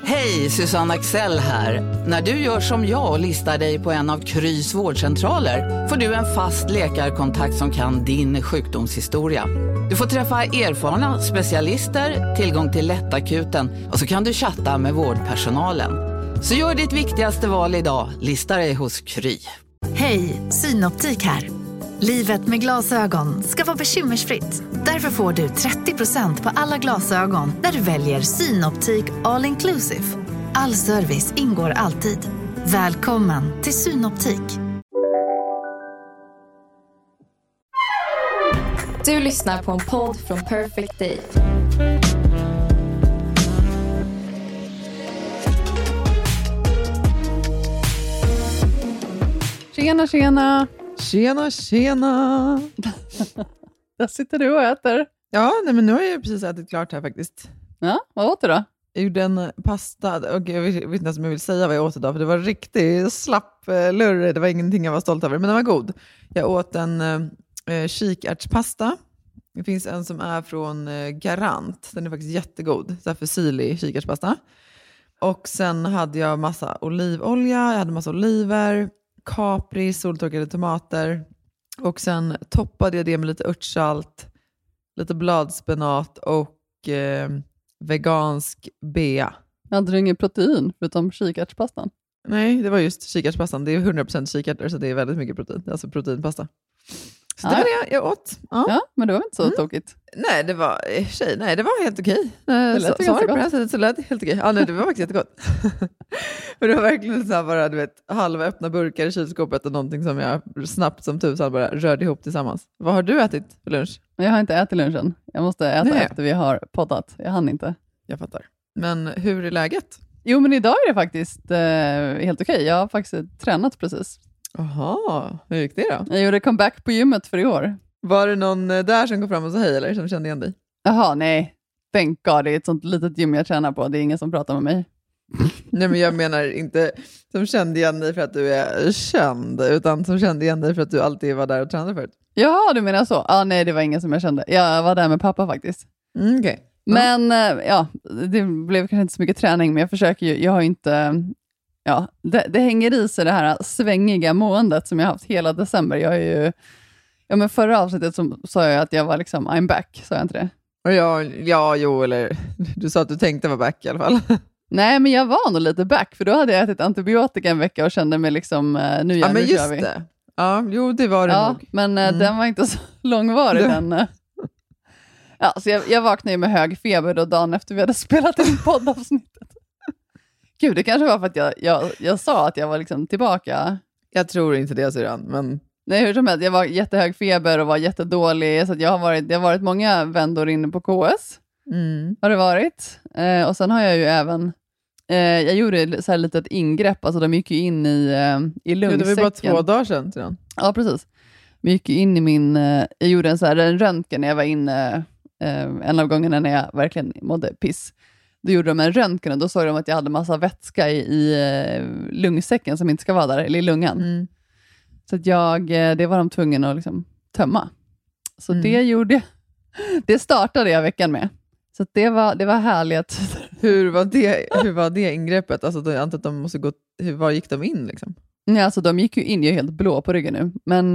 Hej, Susanne Axel här. När du gör som jag och listar dig på en av Krys vårdcentraler får du en fast läkarkontakt som kan din sjukdomshistoria. Du får träffa erfarna specialister, tillgång till lättakuten och så kan du chatta med vårdpersonalen. Så gör ditt viktigaste val idag, listar dig hos Kry. Hej, Synoptik här. Livet med glasögon ska vara bekymmersfritt. Därför får du 30% på alla glasögon när du väljer Synoptik All Inclusive. All service ingår alltid. Välkommen till Synoptik. Du lyssnar på en podd från Perfect Day. Tjena, tjena. Tjena, tjena. Där sitter du och äter. Ja, nej, men nu har jag precis ätit klart här faktiskt. Ja, vad åt du då? Jag gjorde en pasta, och jag vet inte ens om jag vill säga vad jag åt idag, för det var riktigt slapp lurre, det var ingenting jag var stolt över, men den var god. Jag åt en kikärtspasta. Det finns en som är från Garant, den är faktiskt jättegod, så här fusilli kikärtspasta. Och sen hade jag massa olivolja, jag hade massa oliver, kapri, soltorkade tomater. Och sen toppade jag det med lite örtsalt, lite bladspenat och vegansk bea. Hade du ingen protein förutom kikärtspastan? Nej, det var just kikärtspastan. Det är 100% kikärtor, så det är väldigt mycket protein. Alltså proteinpasta. Så det var det jag åt. Ja, men det var inte så tokigt. Nej, det var helt okej. Det lät ganska gott. Så lät det helt okej. Ja, nej, det var faktiskt jättegott. Men det var verkligen så här bara, du vet, halva öppna burkar i kylskåpet och någonting som jag snabbt som tusan bara rörde ihop tillsammans. Vad har du ätit för lunch? Jag har inte ätit lunchen. Jag måste äta efter vi har poddat. Jag hann inte. Jag fattar. Men hur är läget? Jo, men idag är det faktiskt helt okej. Jag har faktiskt tränat precis. Jaha, hur gick det då? Jag gjorde comeback på gymmet för i år. Var det någon där som kom fram och sa hej eller som kände igen dig? Jaha, nej. Thank God, det är ett sånt litet gym jag tränar på. Det är ingen som pratar med mig. Nej, men jag menar inte som kände igen dig för att du är känd, utan som kände igen dig för att du alltid var där och tränade förut. Ja, du menar så? Ja, nej, det var ingen som jag kände. Jag var där med pappa faktiskt. Okay. Men ja, det blev kanske inte så mycket träning, men jag försöker ju, jag har inte, ja, det hänger i sig det här svängiga måendet som jag har haft hela december. Jag är ju, ja, men förra avsnittet så sa jag att jag var liksom, I'm back, sa jag inte det? Eller du sa att du tänkte vara back i alla fall. Nej, men jag var nog lite back, för då hade jag ätit antibiotika en vecka och kände mig liksom, nu men just kör vi. Det. Ja, jo, det var det nog. Men den var inte så långvarig den. Ja, så jag vaknade ju med hög feber då dagen efter vi hade spelat in poddavsnittet. Gud, det kanske var för att jag sa att jag var liksom tillbaka. Jag tror inte det, syrran, men... Nej, hur som helst, jag var jättehög feber och var jättedålig, så att det har varit många vändor inne på KS. Har det varit. Och sen har jag ju även... jag gjorde så här litet ingrepp, alltså de gick ju in i lungsäcken. Det var bara 2 dagar sedan, syrran. Ja, precis. De gick ju in i min... jag gjorde en röntgen när jag var inne... en av gångerna när jag verkligen mådde piss. Då gjorde de en röntgen och då såg de att jag hade massa vätska i lungsäcken som inte ska vara där, eller i lungan. Så att det var de tvungna att liksom tömma. Så det gjorde jag. Det startade jag veckan med. Så att det var härligt. Hur var det ingreppet? Alltså jag antar att de måste gå... Var gick de in liksom? Ja, alltså de gick ju in, jag är helt blå på ryggen nu. Men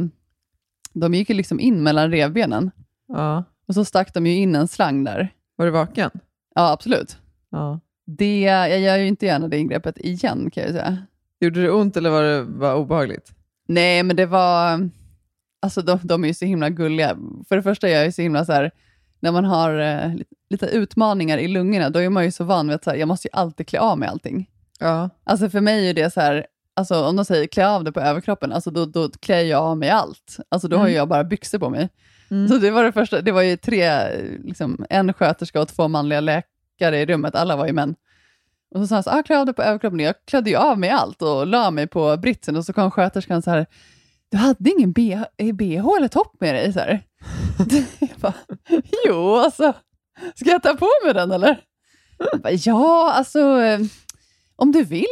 de gick ju liksom in mellan revbenen. Ja. Och så stack de ju in en slang där. Var du vaken? Ja, absolut. Ja. Jag gör ju inte gärna det ingreppet igen, kan jag säga. Gjorde det ont eller var det bara obehagligt? Nej, men det var... Alltså de är ju så himla gulliga. För det första är jag ju så himla så här... När man har lite utmaningar i lungorna, då är man ju så van vid att så här, jag måste ju alltid klä av med allting. Ja. Alltså för mig är det så här... Alltså om de säger klä av det på överkroppen, alltså då klär jag av mig allt. Alltså då har jag bara byxor på mig. Så det var det första, det var ju 3, liksom, en sköterska och 2 manliga läkare i rummet, alla var ju män. Och så sa han så, klä av det på överkroppen. Jag klädde ju av mig allt och la mig på britsen och så kom sköterskan så här, du hade ingen BH eller topp med dig så här. Jag bara, jo alltså, ska jag ta på mig den eller? Jag bara, ja alltså, om du vill.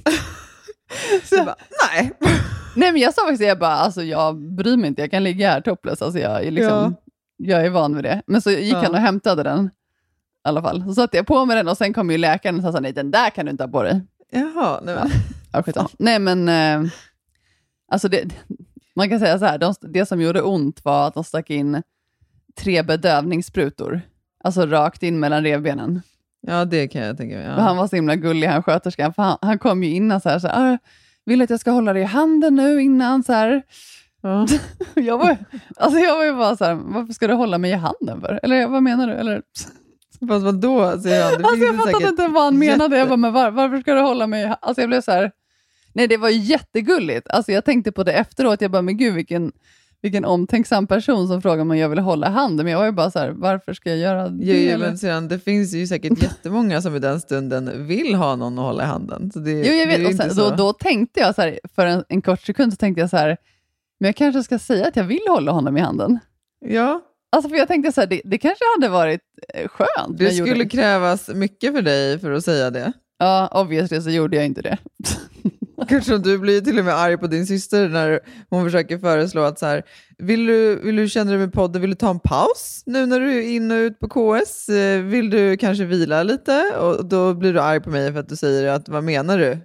Så jag bara, nej. Nej, men jag sa faktiskt, jag bryr mig inte, jag kan ligga här topless, alltså jag är van vid det. Men så gick han och hämtade den. alla fall. Så satte jag på mig den och sen kom ju läkaren och sa nej, den där kan du inte ha på dig. Jaha, nej men. Ja, nej men alltså man kan säga så här, det som gjorde ont var att de stack in 3 bedövningssprutor. Alltså rakt in mellan revbenen. Ja, det kan jag tänka mig. Ja. Han var så himla gullig, han sköterskan. För han kom ju innan så här, vill att jag ska hålla dig i handen nu innan så här. Ja. jag var ju bara så här, varför ska du hålla mig i handen för? Eller vad menar du? Eller... Fast vadå? Säger han. Alltså jag fattade inte vad han menade. Jag bara, men varför ska du hålla mig i handen? Alltså jag blev så här, nej det var jättegulligt. Alltså jag tänkte på det efteråt, jag bara, men gud vilken omtänksam person som frågar om jag vill hålla handen. Men jag var ju bara så här, varför ska jag göra det? Jo, men sedan, det finns ju säkert jättemånga som i den stunden vill ha någon att hålla i handen. Så det, jo, jag vet. Och sen, då tänkte jag så här, för en kort sekund så tänkte jag så här, men jag kanske ska säga att jag vill hålla honom i handen. Ja. Alltså för jag tänkte så här, det kanske hade varit skönt. Det skulle krävas mycket för dig för att säga det. Ja, obviously så gjorde jag inte det. Kanske du blir till och med arg på din syster när hon försöker föreslå att så här, vill du känna dig med podden, vill du ta en paus nu när du är in och ut på KS? Vill du kanske vila lite? Och då blir du arg på mig för att du säger att vad menar du?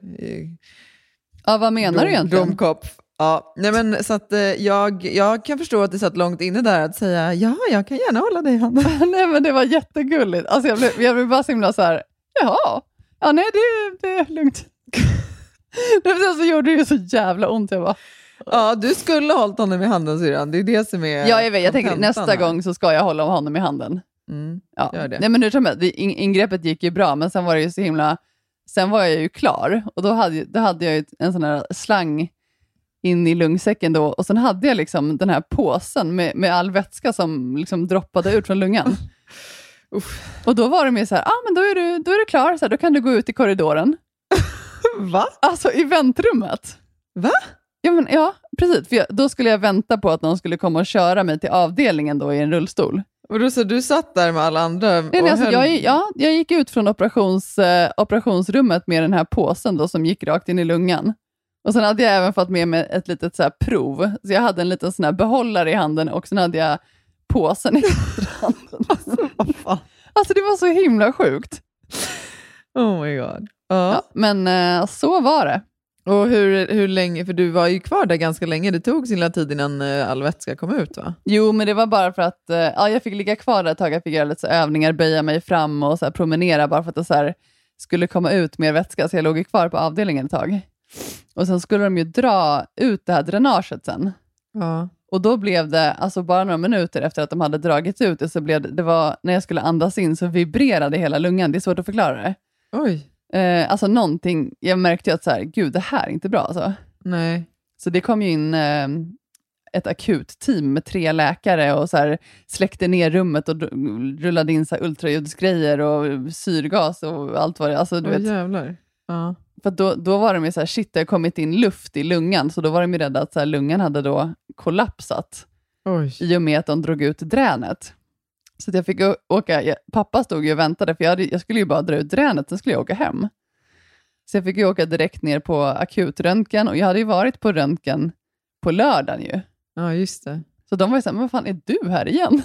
Ja, vad menar du egentligen? Domkopf. Ja, nej men så att jag kan förstå att det satt långt inne där att säga ja, jag kan gärna hålla dig i handen. Nej men det var jättegulligt. Alltså jag blev bara så himla så här, jaha, ja nej det är lugnt. Sen så gjorde det ju så jävla ont. Jag bara, ja, du skulle ha hållit honom i handen syrran. Det är det som är. Ja, jag vet. Jag tänker nästa gång så ska jag hålla honom i handen. Ja. Gör det. Nej men nu tror jag ingreppet gick ju bra, men sen var det ju så himla. Sen var jag ju klar och då hade jag ju en sån här slang in i lungsäcken då, och sen hade jag liksom den här påsen med all vätska som liksom droppade ut från lungan. Och då var det mer så här, men då är du klar, så här, då kan du gå ut i korridoren. Va? Alltså i väntrummet. Va? Ja, precis. För då skulle jag vänta på att någon skulle komma och köra mig till avdelningen då i en rullstol. Och då så du satt där med alla andra? Nej, alltså, jag gick ut från operationsrummet med den här påsen då, som gick rakt in i lungan. Och sen hade jag även fått med mig ett litet så här prov. Så jag hade en liten sån här behållare i handen och sen hade jag påsen i handen. Alltså det var så himla sjukt. Oh my god. Ja, men så var det. Och hur länge, för du var ju kvar där ganska länge, det tog sin tid innan all vätska kom ut va? Jo, men det var bara för att jag fick ligga kvar där ett tag, jag fick göra lite så övningar, böja mig fram och så här, promenera bara för att det så här, skulle komma ut mer vätska, så jag låg kvar på avdelningen ett tag. Och sen skulle de ju dra ut det här dränaget sen. Ja. Och då blev det, alltså bara några minuter efter att de hade dragit ut det, så blev det var, när jag skulle andas in så vibrerade hela lungan, det är svårt att förklara det. Oj. Alltså någonting, jag märkte ju att så här, gud det här är inte bra alltså. Nej. Så det kom ju in ett akut team med 3 läkare och så här, släckte ner rummet och rullade in så här ultraljudsgrejer och syrgas och allt vad det, alltså du vet. Jävlar. Ja. För då var de ju så här, shit det har kommit in luft i lungan, så då var de ju rädda att så här, lungan hade då kollapsat. Oj. I och med att de drog ut dränet. Så att jag fick åka, pappa stod ju och väntade, för jag skulle ju bara dra ut dränet, sen skulle jag åka hem. Så jag fick ju åka direkt ner på akutröntgen, och jag hade ju varit på röntgen på lördagen ju. Ja, just det. Så de var ju så här, men vad fan är du här igen?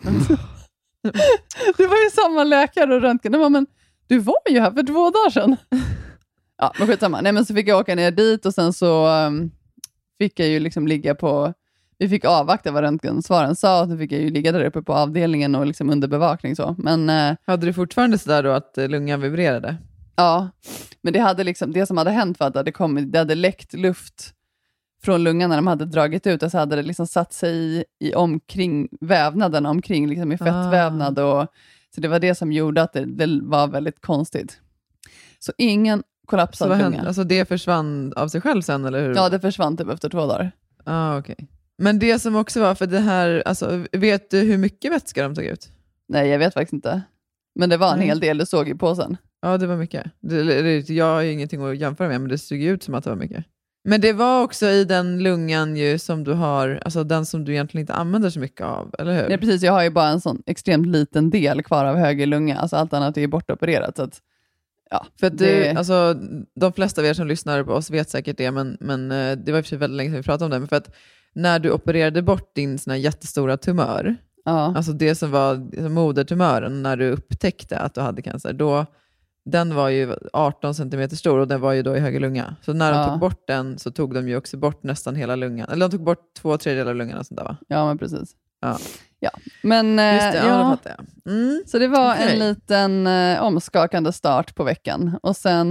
Det var ju samma läkare och röntgen. De var, men du var ju här för 2 dagar sedan. Ja, men skitsamma. Nej, men så fick jag åka ner dit och sen så fick jag ju liksom ligga på, vi fick avvakta vad röntgensvaren sa, och så fick jag ju ligga där uppe på avdelningen och liksom under bevakning så. Men hade du fortfarande så där då att lungan vibrerade? Ja, men det hade liksom, det som hade hänt var att det hade läckt luft från lungan när de hade dragit ut, och så hade det liksom satt sig i omkring vävnaden omkring liksom i fettvävnad, och så det var det som gjorde att det var väldigt konstigt. Så ingen kollapsad lunga. Hände? Alltså det försvann av sig själv sen, eller hur? Ja, det försvann typ efter 2 dagar. Okej. Men det som också var för det här, alltså, vet du hur mycket vätska de tog ut? Nej, jag vet faktiskt inte. Men det var en hel del, du såg ju påsen. Ja, det var mycket. Jag har ju ingenting att jämföra med, men det såg ut som att det var mycket. Men det var också i den lungan ju som du har, alltså den som du egentligen inte använder så mycket av, eller hur? Nej, precis. Jag har ju bara en sån extremt liten del kvar av höger lunga. Alltså allt annat är ju bortopererat. Så att, ja, för att alltså, de flesta av er som lyssnar på oss vet säkert det, men det var i och för sig väldigt länge sedan vi pratade om det. Men för att när du opererade bort din sån här jättestora tumör, Ja. Alltså det som var modertumören när du upptäckte att du hade cancer, då, den var ju 18 centimeter stor och den var ju då i höger lunga. Så när de tog bort den så tog de ju också bort nästan hela lungan. Eller de tog bort 2/3 av lungan och sånt där, va? Ja, men precis. Ja. Men just det, det fattar jag. Så det var en liten omskakande start på veckan. Och sen,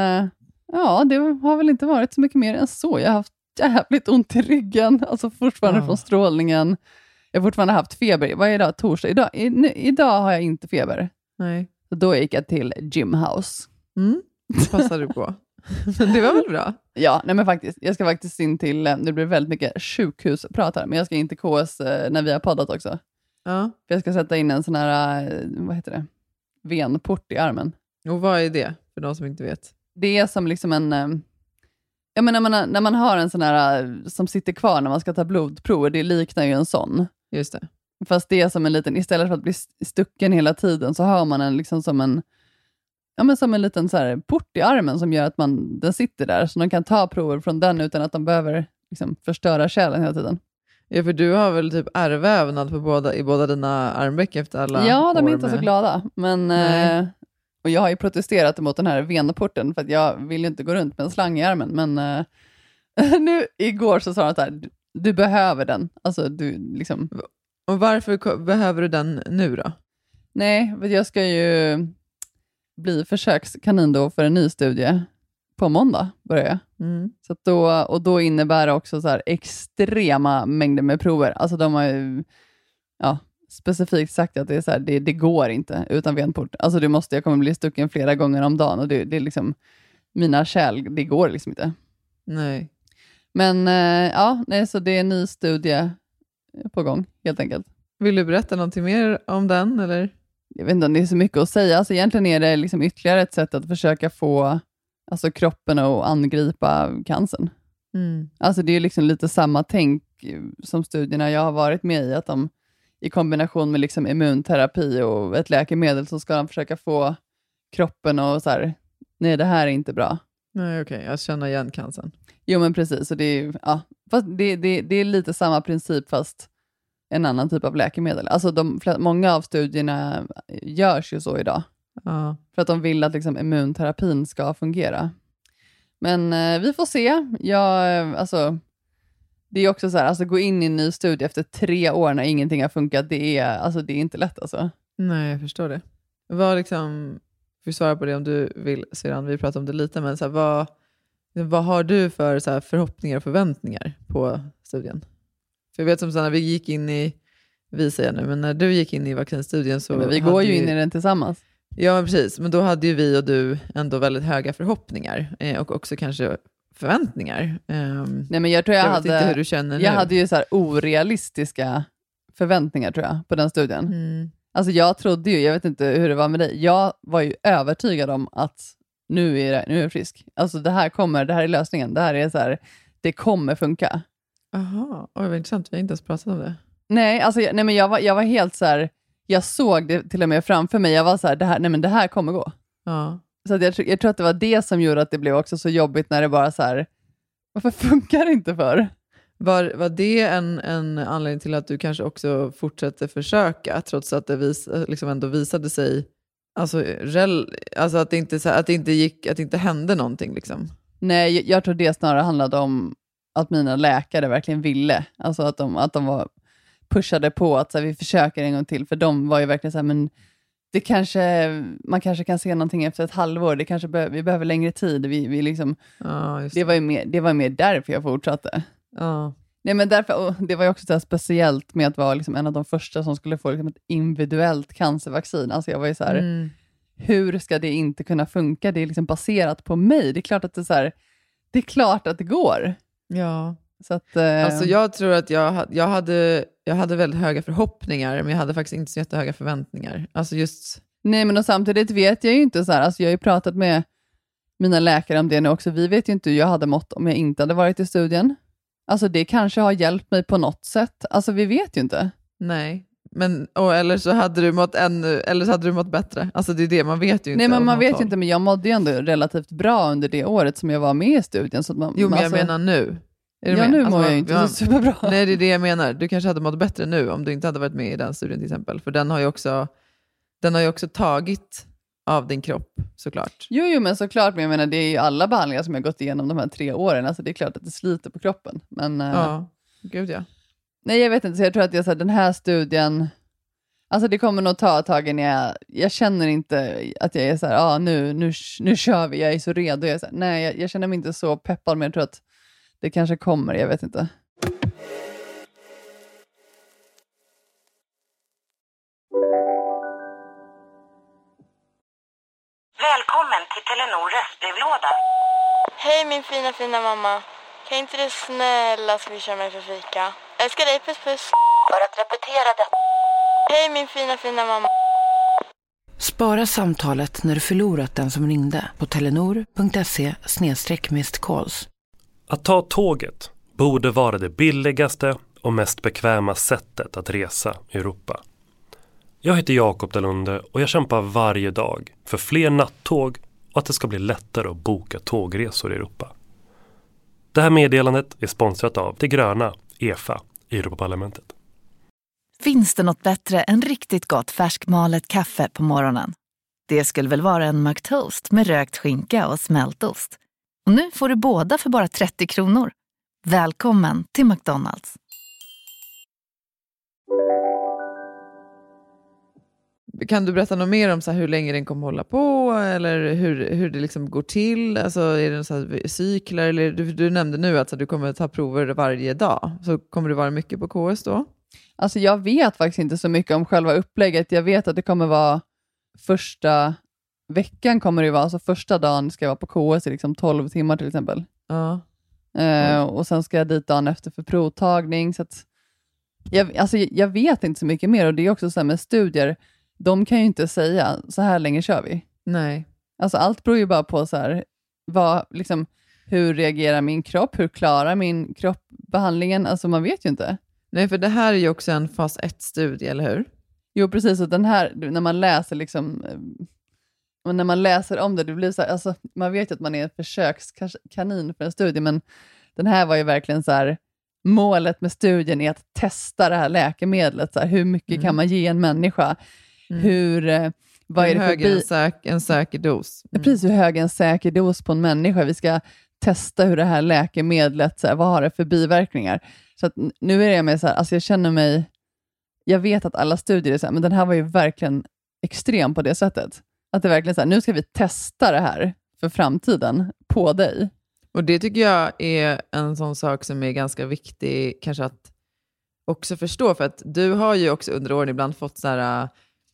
det har väl inte varit så mycket mer än så. Jag har haft jävligt ont i ryggen, alltså fortfarande från strålningen. Jag har fortfarande haft feber. Vad är idag? Torsdag. Idag har jag inte feber. Nej. Så då gick jag till Gymhouse. Det passade du på. Men det var väl bra? Ja, nej men faktiskt. Jag ska faktiskt in till, det blir väldigt mycket sjukhusprat här, men jag ska in till KS när vi har poddat också. Ja. För jag ska sätta in en sån här, vad heter det? Venport i armen. Och vad är det, för de som inte vet? Det är som liksom en, jag menar när man har en sån här som sitter kvar när man ska ta blodprover, det liknar ju en sån. Just det. Fast det är som en liten, istället för att bli stucken hela tiden så har man en liksom som en, ja men som en liten så här port i armen som gör att den sitter där, så de kan ta prover från den utan att de behöver liksom förstöra kärlen hela tiden. Ja, för du har väl typ ärrvävnad i båda dina armveck efter alla Ja, de är inte med... så glada. Men, och jag har ju protesterat mot den här venporten för att jag vill ju inte gå runt med en slang i armen. Men nu igår så sa de så här, du behöver den. Alltså du liksom... Och varför behöver du den nu då? Nej, för jag ska ju bli försökskanin då för en ny studie. På måndag börjar jag. Så att då innebär det också så här extrema mängder med prover. Alltså de har ju specifikt sagt att det är så här, det går inte utan venport. Alltså jag kommer bli stucken flera gånger om dagen och det är liksom mina kärl, det går liksom inte. Nej. Men så det är en ny studie på gång helt enkelt. Vill du berätta någonting mer om den eller? Jag vet inte om det är så mycket att säga. Alltså egentligen är det liksom ytterligare ett sätt att försöka få kroppen att angripa cancern. Alltså det är liksom lite samma tänk som studierna jag har varit med i, att de i kombination med liksom immunterapi och ett läkemedel så ska de försöka få kroppen och så här, nej det här är inte bra. Nej okej, jag känner igen cancern. Jo men precis, och det är, fast det är lite samma princip fast en annan typ av läkemedel. Alltså många av studierna görs ju så idag. Ja. För att de vill att liksom immunterapin ska fungera. Men vi får se. Det är också så här, gå in i en ny studie efter 3 år när ingenting har funkat. Det är inte lätt alltså. Nej, jag förstår det. Vad liksom, vi svarar på det om du vill sedan, vi pratar om det lite, men så här, vad har du för så här, förhoppningar och förväntningar på studien? För jag vet som så när vi gick in i, men när du gick in i vaccinstudien så... Men vi går ju in i den tillsammans. Ja, precis. Men då hade ju vi och du ändå väldigt höga förhoppningar och också kanske förväntningar. Nej, men jag tror jag hade, inte hur du känner nu. Jag hade ju så här orealistiska förväntningar tror jag på den studien. Alltså jag trodde ju, jag vet inte hur det var med dig, jag var ju övertygad om att nu är jag frisk. Alltså det här är lösningen. Det här är så här, det kommer funka. Jaha, vad intressant. Vi har inte ens pratat om det. Nej, men jag var helt så här, jag såg det till och med framför mig. Jag var så här, det här kommer gå. Ja. Så att jag tror att det var det som gjorde att det blev också så jobbigt när det bara så här, varför funkar det inte för? Var det en anledning till att du kanske också fortsätter försöka trots att det liksom ändå visade sig alltså att det inte hände någonting liksom? Nej, jag tror det snarare handlade om att mina läkare verkligen ville. Alltså att de var pushade på att så här, vi försöker en gång till. För de var ju verkligen så här, men man kanske kan se någonting efter ett halvår. Det kanske vi behöver längre tid. Vi liksom, det var mer därför jag fortsatte. Ja. Nej, men därför, det var ju också så här speciellt med att vara liksom en av de första som skulle få liksom ett individuellt cancervaccin. Alltså jag var ju så här, hur ska det inte kunna funka? Det är liksom baserat på mig. Det är klart att det är klart att det går. Ja. Så att, alltså jag tror att jag hade väldigt höga förhoppningar, men jag hade faktiskt inte så jättehöga förväntningar. Alltså just... Nej, men och samtidigt vet jag ju inte så här, alltså jag har ju pratat med mina läkare om det nu också. Vi vet ju inte hur jag hade mått om jag inte hade varit i studien. Alltså det kanske har hjälpt mig på något sätt. Alltså vi vet ju inte. Nej, men eller så hade du mått bättre. Alltså det är det, man vet ju inte. Nej, men man vet ju inte, men jag mådde ju ändå relativt bra under det året som jag var med i studien. Så att men jag menar nu. Är du Ja, med? nu mår jag inte så superbra. Nej, det är det jag menar. Du kanske hade mått bättre nu om du inte hade varit med i den studien till exempel. För den har ju också tagit av din kropp, såklart. Jo, men såklart. Men jag menar, det är ju alla behandlingar som jag gått igenom de här 3 åren. Alltså det är klart att det sliter på kroppen. Men, ja, gud ja. Nej, jag vet inte. Så jag tror att den här studien... Alltså det kommer nog ta ett tag innan jag känner inte att jag är så här, nu kör vi, jag är så redo. Jag är så här, nej, jag känner mig inte så peppad, men jag tror att det kanske kommer, jag vet inte. Välkommen till Telenor röstbrevlåda. Hej min fina mamma. Kan inte du snälla swisha mig för fika? Älskar dig, puss puss. För att repetera detta. Hej min fina mamma. Spara samtalet när du förlorat den som ringde på telenor.se/missed-calls. Att ta tåget borde vara det billigaste och mest bekväma sättet att resa i Europa. Jag heter Jakob Dalunde och jag kämpar varje dag för fler nattåg och att det ska bli lättare att boka tågresor i Europa. Det här meddelandet är sponsrat av det gröna EFA i Europaparlamentet. Finns det något bättre än riktigt gott färskmalet kaffe på morgonen? Det skulle väl vara en McToast med rökt skinka och smältost. Och nu får du båda för bara 30 kronor. Välkommen till McDonald's. Kan du berätta något mer om så här, hur länge den kommer hålla på? Eller hur det liksom går till? Alltså, är det så här cykler? Eller, du nämnde nu att så, du kommer ta prover varje dag. Så kommer det vara mycket på KS då? Alltså jag vet faktiskt inte så mycket om själva upplägget. Jag vet att det kommer vara första veckan kommer det vara. Alltså första dagen ska jag vara på KS i liksom 12 timmar till exempel. Ja. Och sen ska jag dit dagen efter för provtagning. Så att jag vet inte så mycket mer. Och det är också så här med studier. De kan ju inte säga så här länge kör vi. Nej. Alltså allt beror ju bara på så här, hur reagerar min kropp? Hur klarar min kropp behandlingen? Alltså man vet ju inte. Nej, för det här är ju också en fas 1-studie, eller hur? Jo, precis. Och den här, när man läser när man läser om det blir så här, alltså man vet ju att man är en försökskanin för en studie, men den här var ju verkligen så här, målet med studien är att testa det här läkemedlet. Så här, hur mycket kan man ge en människa? Vad är det för en säker dos? Precis, hur hög är en säker dos på en människa? Vi ska testa hur det här läkemedlet, så här, vad har det för biverkningar? Så att nu är det med så här, alltså jag vet att alla studier är så här, men den här var ju verkligen extrem på det sättet. Att det är verkligen så här, nu ska vi testa det här för framtiden på dig. Och det tycker jag är en sån sak som är ganska viktig kanske att också förstå. För att du har ju också under åren ibland fått så här,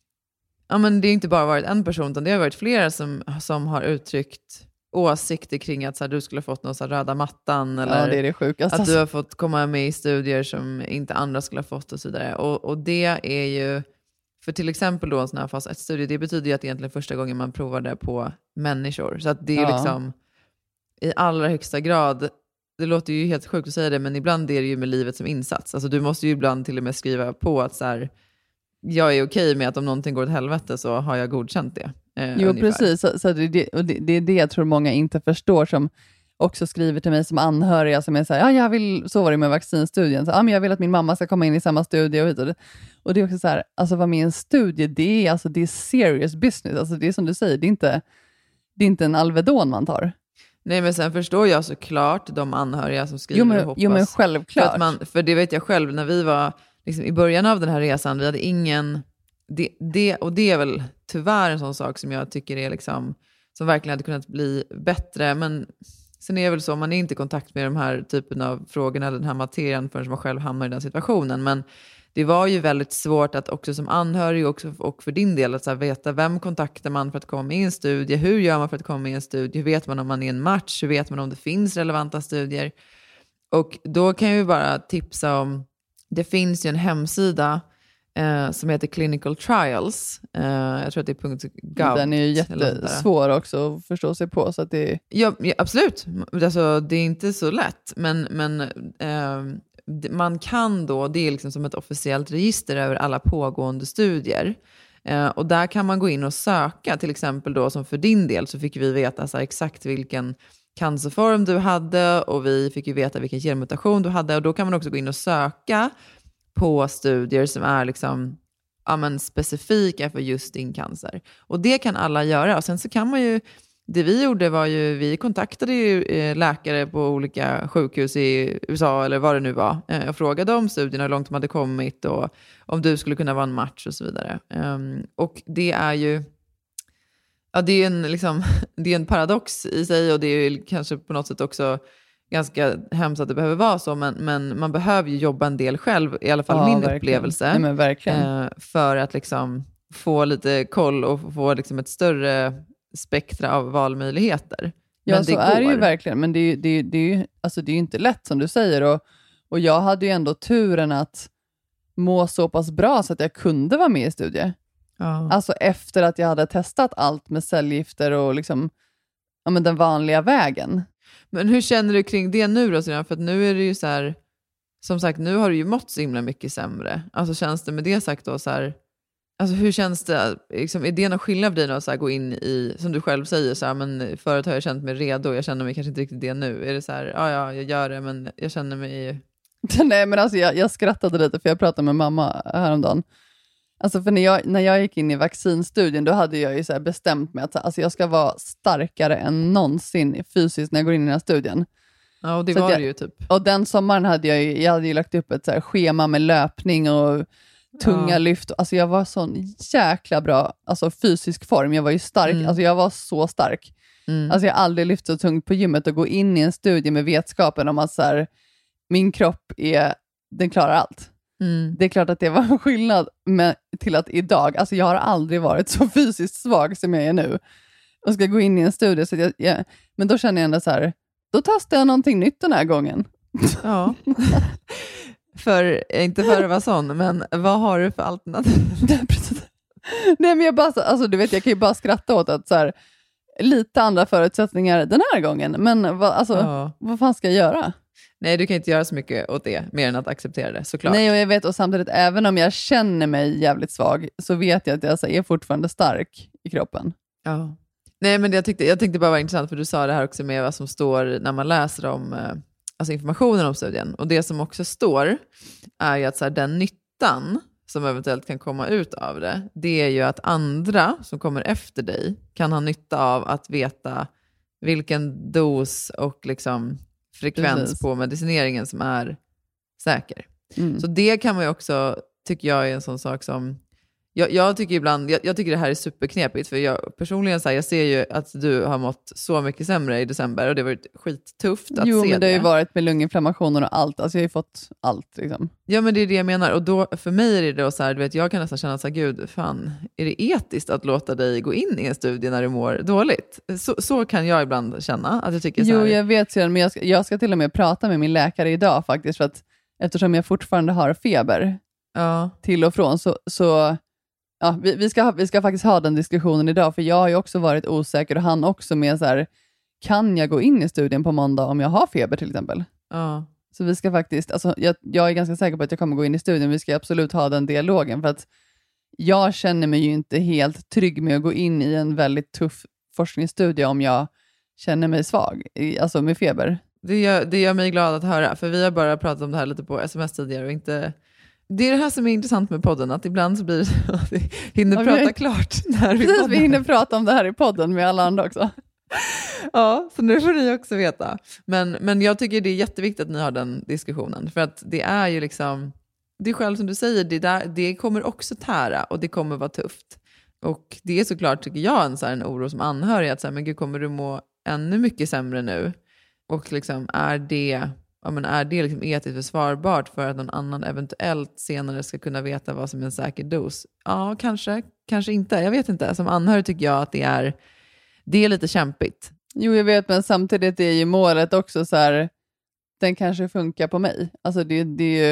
ja men det är inte bara varit en person utan det har varit flera som har uttryckt åsikter kring att så här, du skulle ha fått någon så här röda mattan eller det är det sjukaste. att du har fått komma med i studier som inte andra skulle ha fått och så vidare. Och det är ju, för till exempel då en sån här fas 1-studie, det betyder ju att egentligen första gången man provar det på människor. Så att det är liksom i allra högsta grad, det låter ju helt sjukt att säga det, men ibland är det ju med livet som insats. Alltså du måste ju ibland till och med skriva på att så här, jag är okej med att om någonting går åt helvete så har jag godkänt det. Jo, ungefär. precis. Så det är det jag tror många inte förstår, som också skriver till mig som anhöriga som är så här, så var det med vaccinstudien. Så, men jag vill att min mamma ska komma in i samma studie och hit och det. Och det är också så här, alltså vad med en studie, det är serious business. Alltså det är som du säger, det är inte en Alvedon man tar. Nej, men sen förstår jag såklart de anhöriga som skriver och hoppas. Jo, men självklart. För det vet jag själv, när vi var liksom, i början av den här resan, vi hade ingen... Och det är väl tyvärr en sån sak som jag tycker är liksom, som verkligen hade kunnat bli bättre. Men sen är det väl så, man är inte i kontakt med de här typen av frågorna eller den här materien förrän man själv hamnar i den situationen. Men det var ju väldigt svårt att också som anhörig och för din del att så här, veta vem kontaktar man för att komma med i en studie, hur gör man för att komma med i en studie, hur vet man om man är en match, hur vet man om det finns relevanta studier. Och då kan jag ju bara tipsa om, det finns ju en hemsida som heter Clinical Trials. Jag tror att det är .gov. Den är ju jättesvår också att förstå sig på. Så att det... ja, absolut. Alltså, det är inte så lätt. Men man kan då, det är liksom som ett officiellt register över alla pågående studier. Och där kan man gå in och söka, till exempel då som för din del så fick vi veta så här, exakt vilken cancerform du hade och vi fick ju veta vilken genmutation du hade. Och då kan man också gå in och söka på studier som är liksom, specifika för just din cancer. Och det kan alla göra. Och sen så kan man ju, det vi gjorde var ju, vi kontaktade ju läkare på olika sjukhus i USA eller vad det nu var och frågade om studierna, hur långt de hade kommit och om du skulle kunna vara en match och så vidare. Och det är ju, det är en paradox i sig och det är ju kanske på något sätt också ganska hemskt att det behöver vara så, men man behöver ju jobba en del själv, i alla fall min verkligen. upplevelse. Nej, men verkligen. För att liksom få lite koll och få liksom ett större spektra av valmöjligheter. Ja, men så det är det går. ju verkligen, men det är ju inte lätt som du säger, och jag hade ju ändå turen att må så pass bra så att jag kunde vara med i studie. Ja. Alltså efter att jag hade testat allt med cellgifter och liksom, den vanliga vägen. Men hur känner du kring det nu då? För att nu är det ju så här, som sagt, nu har du ju mått så himla mycket sämre. Alltså känns det med det sagt då så här, alltså hur känns det, liksom, är det någon skillnad för dig att så här, gå in i, som du själv säger, så här, men förut har jag känt mig redo, jag känner mig kanske inte riktigt det nu. Är det så här, ja, jag gör det, men jag känner mig... Nej, men alltså jag skrattade lite för jag pratade med mamma häromdagen. Alltså för när jag gick in i vaccinstudien, då hade jag ju så här bestämt mig att alltså jag ska vara starkare än någonsin fysiskt när jag går in i den här studien. Ja, och det så var det ju typ. Och den sommaren hade jag hade ju lagt upp ett så här schema med löpning och tunga lyft. Alltså jag var sån jäkla bra fysisk form. Jag var ju stark. Alltså jag var så stark. Alltså jag har aldrig lyft så tungt på gymmet och gå in i en studie med vetskapen om att så här, min kropp den klarar allt. Det är klart att det var en skillnad till att idag, alltså jag har aldrig varit så fysiskt svag som jag är nu och ska gå in i en studie, så men då känner jag ändå så här, då testar jag någonting nytt den här gången. Ja. Inte för att vara sån, men vad har du för alternativ? Nej, men jag bara, alltså du vet, jag kan ju bara skratta åt att så här, lite andra förutsättningar den här gången, men vad fan ska jag göra? Nej, du kan inte göra så mycket åt det, mer än att acceptera det, såklart. Nej, och jag vet, och samtidigt, även om jag känner mig jävligt svag, så vet jag att jag är fortfarande stark i kroppen. Ja. Nej, men jag tyckte bara var intressant, för du sa det här också med vad som står när man läser om informationen om studien. Och det som också står är ju att så här, den nyttan som eventuellt kan komma ut av det är ju att andra som kommer efter dig kan ha nytta av att veta vilken dos och liksom frekvens på medicineringen som är säker. Så det kan man ju också, tycker jag, är en sån sak som jag tycker ibland, jag tycker det här är superknepigt, för jag personligen så här, jag ser ju att du har mått så mycket sämre i december och det har varit skittufft att se det. Jo, men det har ju varit med lunginflammationer och allt, alltså jag har ju fått allt liksom. Ja, men det är det jag menar, och då för mig är det då så här, du vet, jag kan nästan känna så här, gud, fan, är det etiskt att låta dig gå in i en studie när du mår dåligt? Så kan jag ibland känna, att jag tycker så här. Jo, jag vet sedan, men jag ska till och med prata med min läkare idag faktiskt, för att eftersom jag fortfarande har feber till och från, så ja, vi ska faktiskt ha den diskussionen idag, för jag har ju också varit osäker, och han också med så här, kan jag gå in i studien på måndag om jag har feber till exempel? Ja. Så vi ska faktiskt, alltså jag är ganska säker på att jag kommer gå in i studien, vi ska absolut ha den dialogen, för att jag känner mig ju inte helt trygg med att gå in i en väldigt tuff forskningsstudie om jag känner mig svag, alltså med feber. Det gör mig glad att höra, för vi har bara pratat om det här lite på sms tidigare och inte... Det är det här som är intressant med podden, att ibland så blir det så att vi hinner prata klart när vi hinner prata om det här i podden med alla andra också. Ja, så nu får ni också veta. Men jag tycker det är jätteviktigt att ni har den diskussionen, för att det är ju liksom, det är själv som du säger, det kommer också tära och det kommer vara tufft. Och det är såklart, tycker jag, en oro som anhörig, att så här, men gud, kommer du må ännu mycket sämre nu? Och liksom, är det liksom etiskt försvarbart för att någon annan eventuellt senare ska kunna veta vad som är en säker dos? Ja, kanske inte. Jag vet inte. Som anhörig tycker jag att det är lite kämpigt. Jo, jag vet, men samtidigt är ju målet också så här, den kanske funkar på mig. Alltså det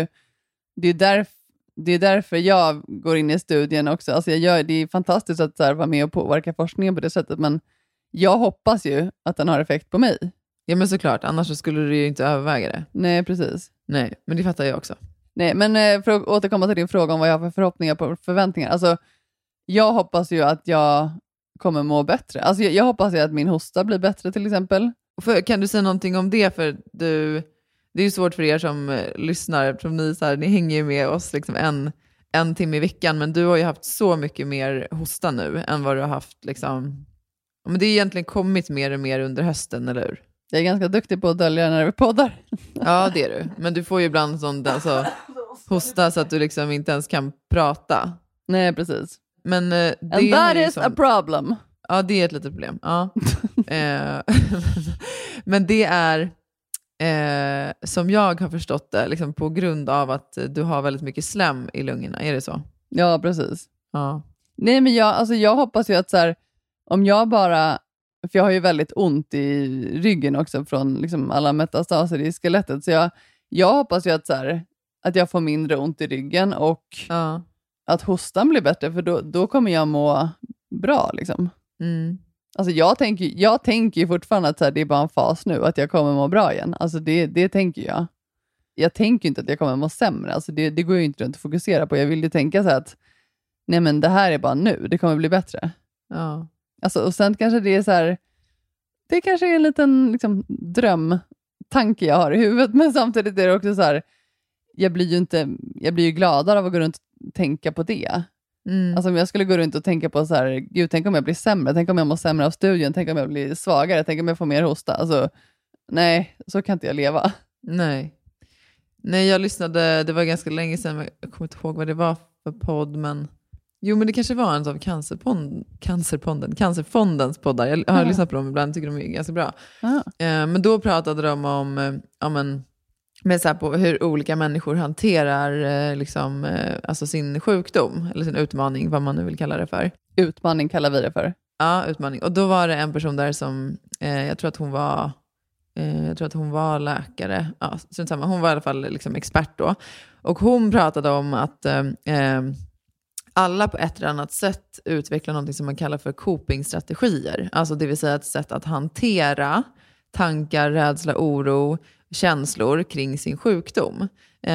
är därför jag går in i studien också. Alltså det är fantastiskt att så här, vara med och påverka forskningen på det sättet, men jag hoppas ju att den har effekt på mig. Ja, men såklart. Annars så skulle du ju inte överväga det. Nej, precis. Nej, men det fattar jag också. Nej, men för att återkomma till din fråga om vad jag har för förhoppningar på förväntningar. Alltså, jag hoppas ju att jag kommer må bättre. Alltså, jag hoppas ju att min hosta blir bättre till exempel. Kan du säga någonting om det? För det är ju svårt för er som lyssnar, eftersom ni hänger ju med oss liksom en timme i veckan, men du har ju haft så mycket mer hosta nu än vad du har haft liksom. Men det är egentligen kommit mer och mer under hösten, eller hur? Jag är ganska duktig på att dölja när vi poddar. Ja, det är du. Men du får ju ibland sånt alltså, hosta så att du liksom inte ens kan prata. Nej, precis. Men det and that is a problem. Ja, det är ett litet problem. Ja. Men det är som jag har förstått det liksom på grund av att du har väldigt mycket slem i lungorna. Är det så? Ja, precis. Ja. Nej, men jag hoppas ju att så här, om jag bara... För jag har ju väldigt ont i ryggen också från liksom alla metastaser i skelettet. Så jag hoppas ju att, så här, att jag får mindre ont i ryggen och att hostan blir bättre. För då kommer jag må bra. Liksom. Mm. Alltså jag tänker ju fortfarande att så här, det är bara en fas nu. Att jag kommer må bra igen. Alltså det tänker jag. Jag tänker inte att jag kommer må sämre. Alltså det går ju inte runt att fokusera på. Jag vill ju tänka så här att nej, men det här är bara nu. Det kommer bli bättre. Ja. Alltså, och sen kanske det är så här, det kanske är en liten liksom, drömtanke jag har i huvudet, men samtidigt är det också så här, jag blir ju gladare av att gå runt och tänka på det. Alltså om jag skulle gå runt och tänka på så här, gud, tänk om jag blir sämre, tänk om jag mår sämre av studien, tänk om jag blir svagare, tänk om jag får mer hosta. Alltså, nej, så kan inte jag leva. Nej, jag lyssnade, det var ganska länge sedan, jag kommer inte ihåg vad det var för podd, men det kanske var en av Cancerfondens poddar. Jag har lyssnat på dem ibland, tycker de är ganska bra. Men då pratade de om med så här på hur olika människor hanterar alltså sin sjukdom, eller sin utmaning, vad man nu vill kalla det för. Utmaning kallar vi det för. Ja, utmaning. Och då var det en person där som, jag tror att hon var läkare. Ja, hon var i alla fall liksom expert då. Och hon pratade om att alla på ett eller annat sätt utvecklar något som man kallar för copingstrategier. Alltså det vill säga ett sätt att hantera tankar, rädsla, oro, känslor kring sin sjukdom.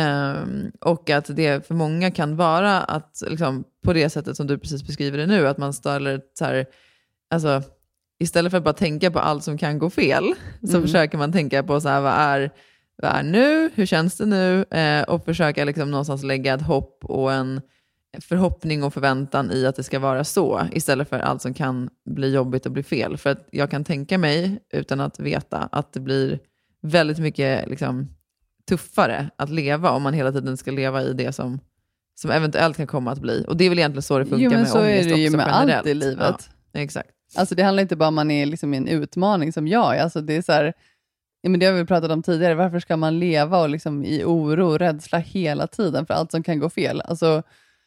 Och att det för många kan vara att liksom, på det sättet som du precis beskriver det nu, att man ställer så här, alltså, istället för att bara tänka på allt som kan gå fel, så försöker man tänka på så här, vad är nu, hur känns det nu, och försöka liksom någonstans lägga ett hopp och en förhoppning och förväntan i att det ska vara så, istället för allt som kan bli jobbigt och bli fel. För att jag kan tänka mig, utan att veta, att det blir väldigt mycket liksom, tuffare att leva om man hela tiden ska leva i det som eventuellt kan komma att bli. Och det är väl egentligen så det funkar med ångest också. Jo, men så är det ju med generellt. Allt i livet. Ja, exakt. Alltså det handlar inte bara om man är liksom i en utmaning som jag är. Alltså det är så här, men det har vi pratat om tidigare. Varför ska man leva och liksom i oro och rädsla hela tiden för allt som kan gå fel? Alltså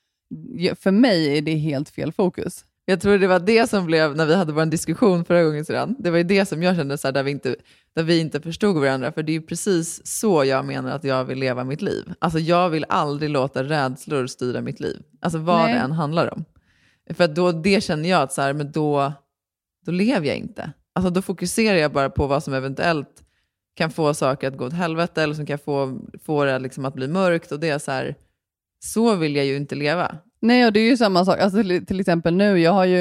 för mig är det helt fel fokus. Jag tror det var det som blev, när vi hade vår diskussion förra gången sedan, det var ju det som jag kände så här, där vi inte förstod varandra. För det är ju precis så jag menar att jag vill leva mitt liv. Alltså jag vill aldrig låta rädslor styra mitt liv. Alltså vad det än handlar om. För att det känner jag att så här, men då lever jag inte. Alltså då fokuserar jag bara på vad som eventuellt kan få saker att gå åt helvete, eller som kan få det liksom att bli mörkt. Och det är så här, så vill jag ju inte leva. Nej, och det är ju samma sak. Alltså, till exempel nu,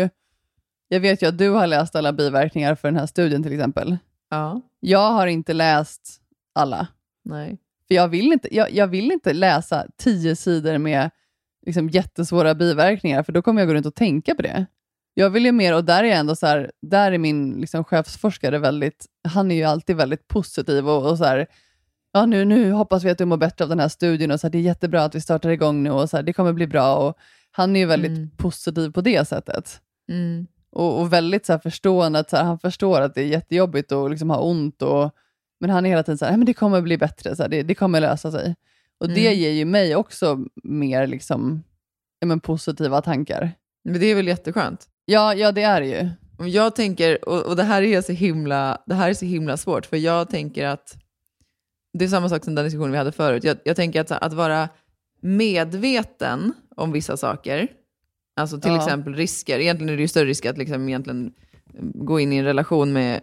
jag vet ju att du har läst alla biverkningar för den här studien till exempel. Ja. Jag har inte läst alla. Nej. För jag vill inte läsa 10 sidor med liksom jättesvåra biverkningar, för då kommer jag gå runt och tänka på det. Jag vill ju mer, och där är jag ändå så här, där är min liksom chefsforskare han är ju alltid väldigt positiv och så här, ja nu hoppas vi att du mår bättre av den här studien, och så här, det är jättebra att vi startar igång nu, och så här, det kommer bli bra, och han är ju väldigt positiv på det sättet. Och väldigt så här, förstående, att så här, han förstår att det är jättejobbigt och liksom har ont, men han är hela tiden så här, men det kommer bli bättre, så här, det kommer lösa sig. Och det ger ju mig också mer liksom, positiva tankar. Men det är väl jätteskönt? Ja, det är det ju. Jag tänker, och det här är så himla svårt, för jag tänker att det är samma sak som den diskussionen vi hade förut. Jag tänker att vara medveten om vissa saker, alltså till exempel risker. Egentligen är det ju större risk att liksom egentligen gå in i en relation med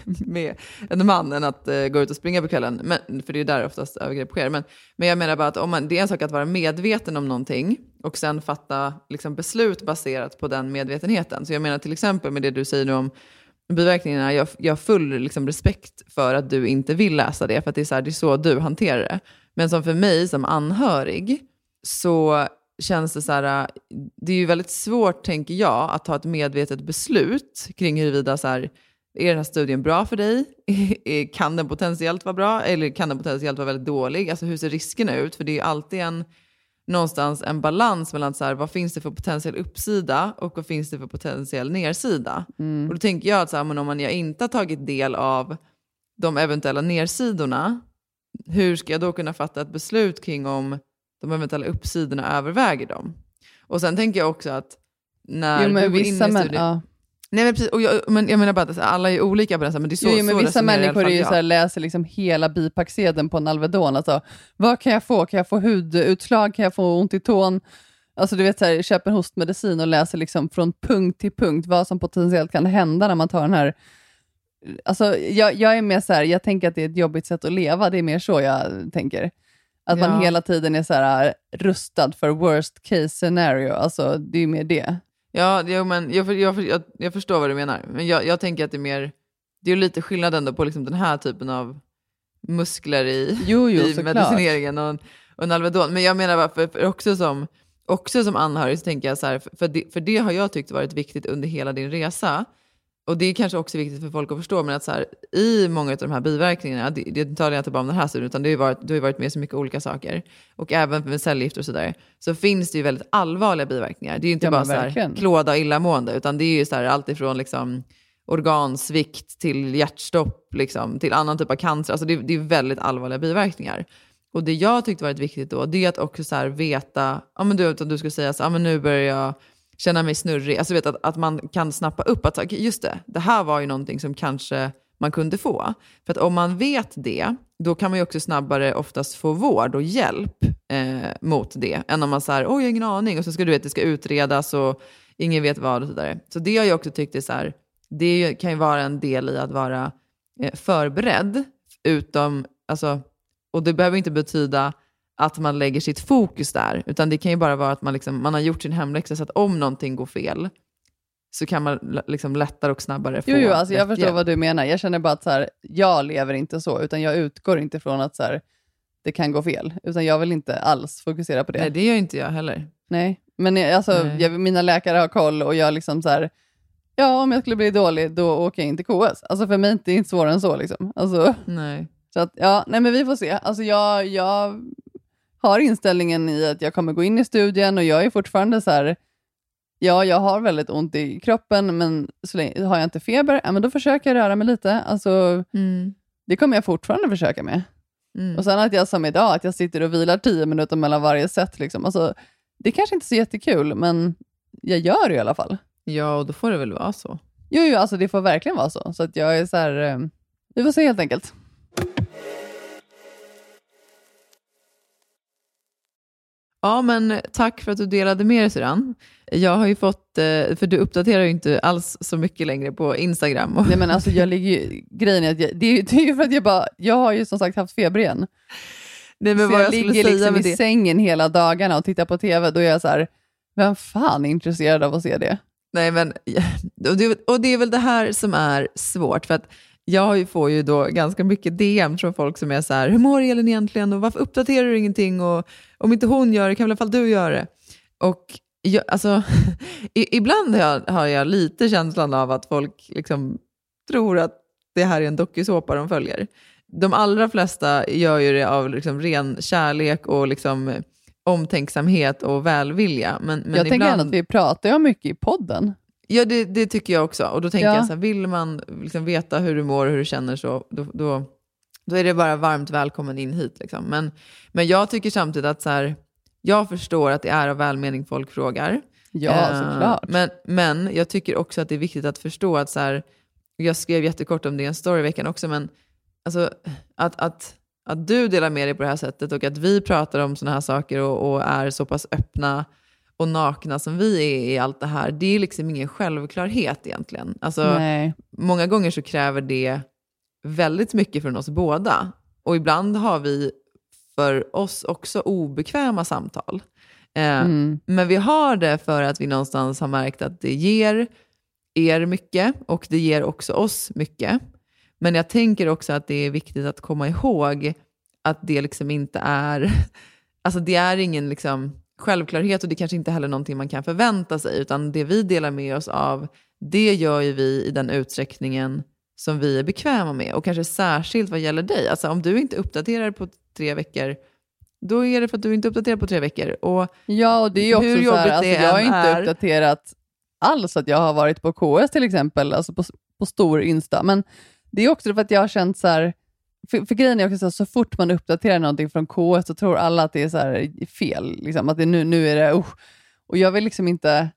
en man än att gå ut och springa på kvällen. För det är ju där oftast övergrepp sker. Men jag menar bara att det är en sak att vara medveten om någonting och sen fatta liksom beslut baserat på den medvetenheten. Så jag menar till exempel med det du säger nu om biverkningarna, jag har full liksom respekt för att du inte vill läsa det, för att det är, så här, det är så du hanterar det. Men som för mig som anhörig så känns det så här, det är ju väldigt svårt, tänker jag, att ta ett medvetet beslut kring huruvida så här, är den här studien bra för dig? Kan den potentiellt vara bra? Eller kan den potentiellt vara väldigt dålig? Alltså hur ser riskerna ut? För det är ju alltid någonstans en balans mellan så här, vad finns det för potentiell uppsida och vad finns det för potentiell nedsida. Och då tänker jag att så här, men om jag inte har tagit del av de eventuella nersidorna, hur ska jag då kunna fatta ett beslut kring om de eventuella uppsidorna överväger dem? Och sen tänker jag också att när du går in i studien... Nej, men precis, och jag menar bara att alla är olika på det, men det är så, men så vissa människor är ju jag. så här, läser liksom hela bipacksedeln på en Alvedon. Alltså, vad kan jag få? Kan jag få hudutslag? Kan jag få ont i tån? Alltså du vet, så här, köper en hostmedicin och läser liksom från punkt till punkt vad som potentiellt kan hända när man tar den här. Alltså jag är mer så här, jag tänker att det är ett jobbigt sätt att leva. Det är mer så jag tänker. Att man hela tiden är så här rustad för worst case scenario. Alltså det är ju mer det. Ja, men jag förstår vad du menar. Men jag tänker att det är mer... Det är ju lite skillnad ändå på liksom den här typen av muskler i medicineringen och en Alvedon. Men jag menar bara, för också som anhörig så tänker jag så här... För det har jag tyckt varit viktigt under hela din resa. Och det är kanske också viktigt för folk att förstå. Men att så här, i många av de här biverkningarna... Det talar jag inte bara om den här studien, utan du har ju varit med så mycket olika saker. Och även med cellgift och sådär. Så finns det ju väldigt allvarliga biverkningar. Det är ju inte bara så här, klåda och illamående. Utan det är ju så här, allt ifrån liksom, organsvikt till hjärtstopp. Liksom, till annan typ av cancer. Alltså det är väldigt allvarliga biverkningar. Och det jag tyckte varit viktigt då... Det är att också så här, veta... Ja, men du skulle säga så här, men nu börjar jag... känna mig snurrig. Alltså vet att man kan snappa upp att just det här var ju någonting som kanske man kunde få. För att om man vet det, då kan man ju också snabbare oftast få vård och hjälp mot det. Än om man säger, jag har ingen aning. Och så ska du veta, det ska utredas och ingen vet vad och så där. Så det har jag också tyckt är så här, det kan ju vara en del i att vara förberedd. Alltså, och det behöver inte betyda att man lägger sitt fokus där. Utan det kan ju bara vara att man har gjort sin hemläxa, så att om någonting går fel så kan man liksom lättare och snabbare få... Jo, alltså jag förstår vad du menar. Jag känner bara att så här, jag lever inte så, utan jag utgår inte från att så här, det kan gå fel. Utan jag vill inte alls fokusera på det. Nej, det gör inte jag heller. Nej, men alltså, mina läkare har koll och jag liksom så här, om jag skulle bli dålig, då åker jag inte KS. Alltså för mig är det inte svårare än så liksom. Alltså, nej. Så att, nej men vi får se. Alltså jag har inställningen i att jag kommer gå in i studien och jag är fortfarande så här, jag har väldigt ont i kroppen, men så länge har jag inte feber, men då försöker jag röra mig lite. Alltså, det kommer jag fortfarande försöka med. Och sen att jag som idag, att jag sitter och vilar 10 minuter mellan varje set. Liksom. Alltså, det kanske inte är så jättekul, men jag gör det i alla fall. Ja, och då får det väl vara så. Jo, alltså det får verkligen vara så. Så att jag är så här, vi får se helt enkelt. Ja, men tack för att du delade med dig, Suran. Jag har ju fått, för du uppdaterar ju inte alls så mycket längre på Instagram. Nej, men alltså jag ligger ju, grejen är att det är ju för att jag har ju som sagt haft feber igen. Nej, men så vad jag ligger liksom i sängen hela dagarna och tittar på tv, då är jag så här, vem fan är intresserad av att se det? Nej, men och det är väl det här som är svårt, för att jag får ju då ganska mycket DM från folk som är så här, hur mår Elin egentligen och varför uppdaterar du ingenting, och om inte hon gör det kan väl i alla fall du göra det. Och alltså, ibland har jag lite känslan av att folk liksom tror att det här är en dokusåpa de följer. De allra flesta gör ju det av liksom ren kärlek och liksom omtänksamhet och välvilja. Men jag tänker ändå att vi pratar ju mycket i podden. Ja, det tycker jag också. Och då tänker jag så här, vill man liksom veta hur du mår och hur du känner, så då är det bara varmt välkommen in hit. Liksom. Men jag tycker samtidigt att så här, jag förstår att det är av välmening folk frågar. Ja, såklart. Men jag tycker också att det är viktigt att förstå att så här, jag skrev jättekort om det i en story i veckan också, men alltså, att du delar med dig på det här sättet och att vi pratar om såna här saker och är så pass öppna och nakna som vi är i allt det här, det är liksom ingen självklarhet egentligen. Alltså, många gånger så kräver det väldigt mycket från oss båda. Och ibland har vi för oss också obekväma samtal. Men vi har det för att vi någonstans har märkt att det ger er mycket och det ger också oss mycket. Men jag tänker också att det är viktigt att komma ihåg att det liksom inte är, alltså det är ingen liksom självklarhet och det kanske inte heller någonting man kan förvänta sig, utan det vi delar med oss av, det gör ju vi i den utsträckningen som vi är bekväma med, och kanske särskilt vad gäller dig. Alltså om du inte uppdaterar på 3 veckor, då är det för att du inte uppdaterar på 3 veckor. Och ja, och det är ju också så här, alltså, jag har inte uppdaterat alls att jag har varit på KS till exempel, alltså på stor Insta, men det är också för att jag har känt så här, för grejen är också så fort man uppdaterar någonting från KS så tror alla att det är så här fel, liksom, att det nu är det, och jag vill liksom inte,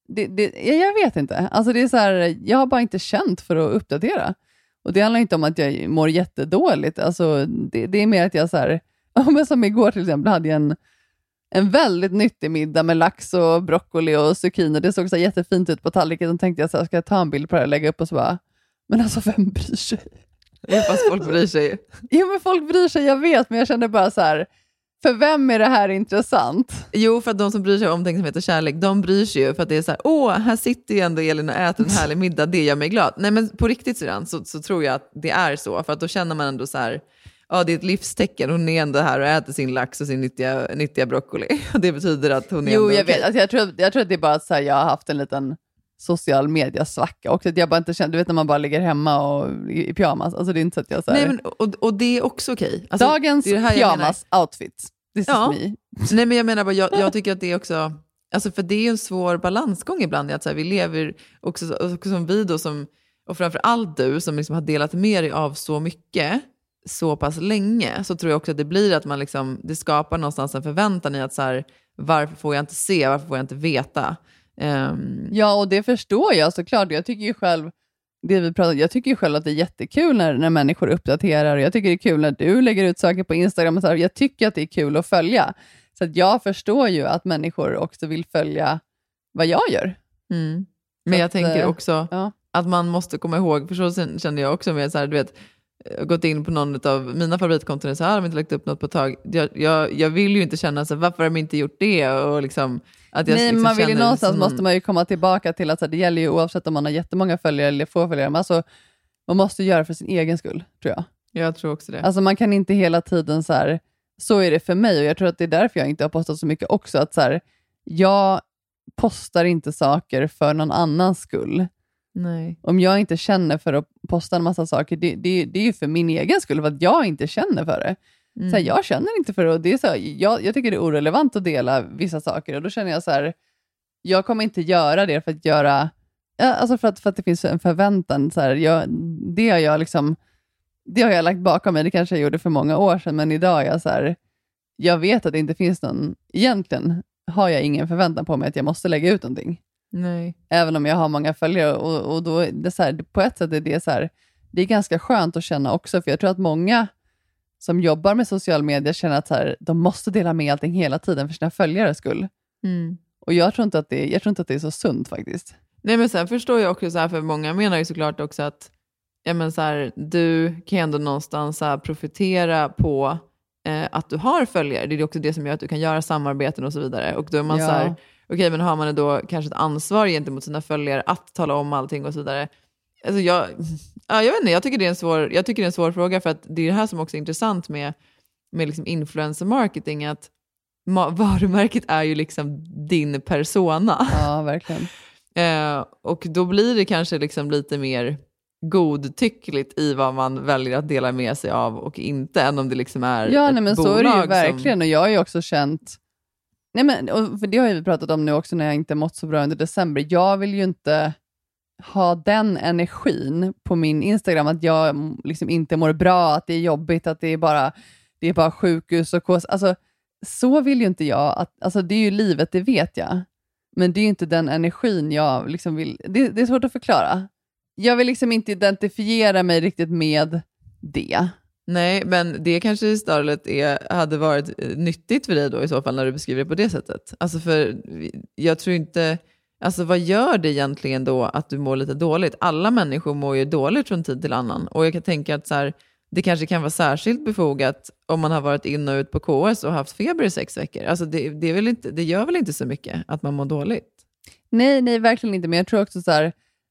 jag vet inte, alltså det är så här, jag har bara inte känt för att uppdatera, och det handlar inte om att jag mår jättedåligt, alltså det är mer att jag så här, men som igår till exempel hade jag en väldigt nyttig middag med lax och broccoli och zucchini, det såg så jättefint ut på tallriken, och tänkte jag så här, ska jag ta en bild på det och lägga upp, och så bara, men alltså vem bryr sig? Ja, fast folk bryr sig. Jo, men folk bryr sig, jag vet, men jag kände bara så här, för vem är det här intressant? Jo, för att de som bryr sig om omtänksamhet och kärlek, de bryr sig ju för att det är så här, här sitter ju ändå Elin och äter en härlig middag, det gör mig glad. Nej, men på riktigt så tror jag att det är så, för att då känner man ändå så här, ja, det är ett livstecken, hon är ändå här och äter sin lax och sin nyttiga broccoli. Och det betyder att hon är ändå jag vet, alltså, jag tror att det är bara så här, jag har haft en liten social media svacka också, att jag bara inte känner, du vet när man bara ligger hemma och i pyjamas, alltså det är inte så att jag så här... Nej, men, och det är också okej. Alltså, dagens pyjamas outfit, this is me. Nej, men jag menar bara, jag tycker att det är också, alltså för det är en svår balansgång ibland, att så här, vi lever också som vi då, som, och framförallt du som liksom har delat med dig av så mycket så pass länge, så tror jag också att det blir att man liksom, det skapar någonstans en förväntan i att så här, varför får jag inte se, varför får jag inte veta? Ja, och det förstår jag såklart. Jag tycker ju själv, jag tycker ju själv att det är jättekul när människor uppdaterar, och jag tycker det är kul när du lägger ut saker på Instagram och så här. Jag tycker att det är kul att följa, så att jag förstår ju att människor också vill följa vad jag gör. Men jag tänker också att man måste komma ihåg, för så kände jag också med så här, du vet, gått in på någon av mina favoritkonton, så här, har de inte lagt upp något på ett tag. Jag vill ju inte känna så här, varför har de inte gjort det, och liksom att jag liksom man vill ju någonstans måste man ju komma tillbaka till att så här, det gäller ju oavsett om man har jättemånga följare eller få följare, men alltså, man måste göra för sin egen skull, tror jag. Jag tror också det. Alltså man kan inte hela tiden så här, så är det för mig, och jag tror att det är därför jag inte har postat så mycket också, att så här, jag postar inte saker för någon annans skull. Nej. Om jag inte känner för att posta en massa saker, det är ju för min egen skull, för att jag inte känner för det. Så här, jag känner inte för det, och det är så här, jag tycker det är orelevant att dela vissa saker, och då känner jag så här, jag kommer inte göra det för att göra, alltså för att det finns en förväntan så här, det har jag lagt bakom mig. Det kanske jag gjorde för många år sedan, men idag är jag så här, jag vet att det inte finns någon, egentligen har jag ingen förväntan på mig att jag måste lägga ut någonting. Nej. Även om jag har många följare, och då är det så här, på ett sätt är det så här, det är ganska skönt att känna också, för jag tror att många som jobbar med social media känner att så här, de måste dela med allting hela tiden för sina följares skull. Och jag tror inte att det är så sunt faktiskt. Nej, men sen förstår jag också så här, för många menar ju såklart också att så här, du kan ändå någonstans så här, profitera på att du har följare. Det är också det som gör att du kan göra samarbeten och så vidare. Och då är man så här, okej, men har man då kanske ett ansvar gentemot sina följare att tala om allting och så vidare. Alltså jag vet inte, jag tycker det är en svår fråga, för att det är det här som också är intressant med liksom influencer marketing, att varumärket är ju liksom din persona. Ja, verkligen. Och då blir det kanske liksom lite mer godtyckligt i vad man väljer att dela med sig av och inte, än om det liksom är ett nej, men bolag. Så är det ju verkligen, och jag har ju också känt, för det har vi pratat om nu också när jag inte mått så bra under december. Jag vill ju inte ha den energin på min Instagram, att jag liksom inte mår bra, att det är jobbigt, att det är bara sjukhus och kos. Alltså, så vill ju inte jag. Alltså, det är ju livet, det vet jag. Men det är ju inte den energin jag liksom vill. Det är svårt att förklara. Jag vill liksom inte identifiera mig riktigt med det. Nej, men det kanske istället hade varit nyttigt för dig då i så fall, när du beskriver det på det sättet. Alltså, för jag tror inte... Alltså vad gör det egentligen då att du mår lite dåligt? Alla människor mår ju dåligt från tid till annan. Och jag kan tänka att så här, det kanske kan vara särskilt befogat om man har varit in och ut på KS och haft feber i 6 veckor. Alltså det gör väl inte så mycket att man mår dåligt? Nej, verkligen inte. Men jag tror också så här,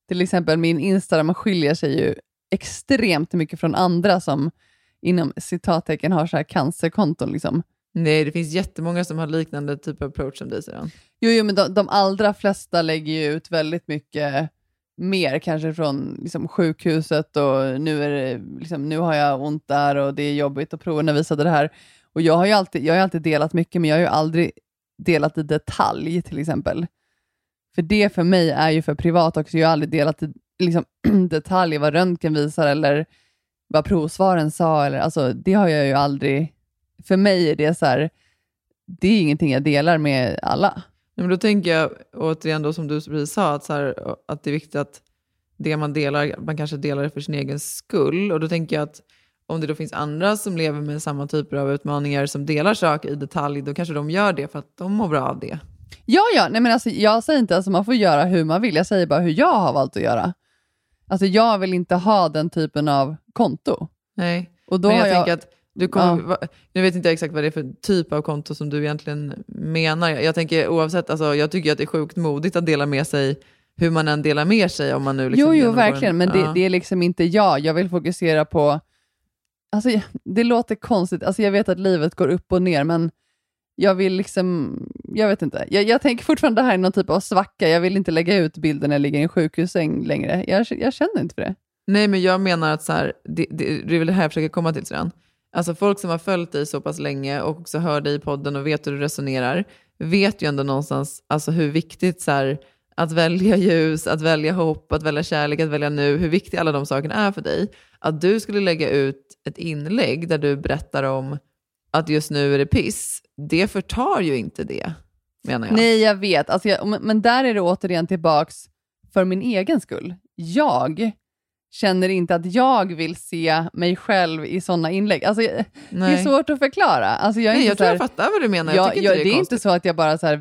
till exempel min Instagram skiljer sig ju extremt mycket från andra som inom citattecken har så här cancerkonton liksom. Nej, det finns jättemånga som har liknande typ av approach som dig sedan. Jo, men de allra flesta lägger ju ut väldigt mycket mer kanske från liksom, sjukhuset och nu är det, liksom, nu har jag ont där och det är jobbigt att provarna visade det här. Och jag har ju alltid delat mycket, men jag har ju aldrig delat i detalj till exempel. För det för mig är ju för privat också. Jag har aldrig delat i liksom, detalj vad röntgen visar eller vad provsvaren sa. Eller, alltså, det har jag ju aldrig... För mig är det så här, det är ingenting jag delar med alla. Men då tänker jag återigen då, som du precis sa, att, så här, att det är viktigt att det man delar, man kanske delar det för sin egen skull. Och då tänker jag att om det då finns andra som lever med samma typer av utmaningar som delar saker i detalj, då kanske de gör det för att de mår bra av det. Ja. Nej, men alltså, jag säger inte att alltså, man får göra hur man vill. Jag säger bara hur jag har valt att göra. Alltså jag vill inte ha den typen av konto. Nej, och då men jag tänker att du kommer, nu vet inte jag exakt vad det är för typ av konto som du egentligen menar. Jag tänker oavsett, alltså, jag tycker att det är sjukt modigt att dela med sig hur man än delar med sig. Om man nu liksom jo, verkligen. Men det är liksom inte jag vill fokusera på... Alltså, det låter konstigt. Alltså, jag vet att livet går upp och ner, men jag vill liksom... Jag vet inte. Jag tänker fortfarande det här är någon typ av svacka. Jag vill inte lägga ut bilden när jag ligger i en sjukhussäng längre. Jag känner inte för det. Nej, men jag menar att så här, det är väl det här jag försöker komma till sedan. Alltså folk som har följt dig så pass länge och också hör dig i podden och vet hur du resonerar, vet ju ändå någonstans alltså hur viktigt så här, att välja ljus, att välja hopp, att välja kärlek, att välja nu, hur viktiga alla de sakerna är för dig. Att du skulle lägga ut ett inlägg där du berättar om att just nu är det piss, det förtar ju inte det, menar jag. Nej, jag vet. Alltså men där är det återigen tillbaks för min egen skull. Jag känner inte att jag vill se mig själv i sådna inlägg. Alltså, det är svårt att förklara. Alltså, jag tror jag fattar vad du menar. Jag tycker inte det är inte så att jag bara så här,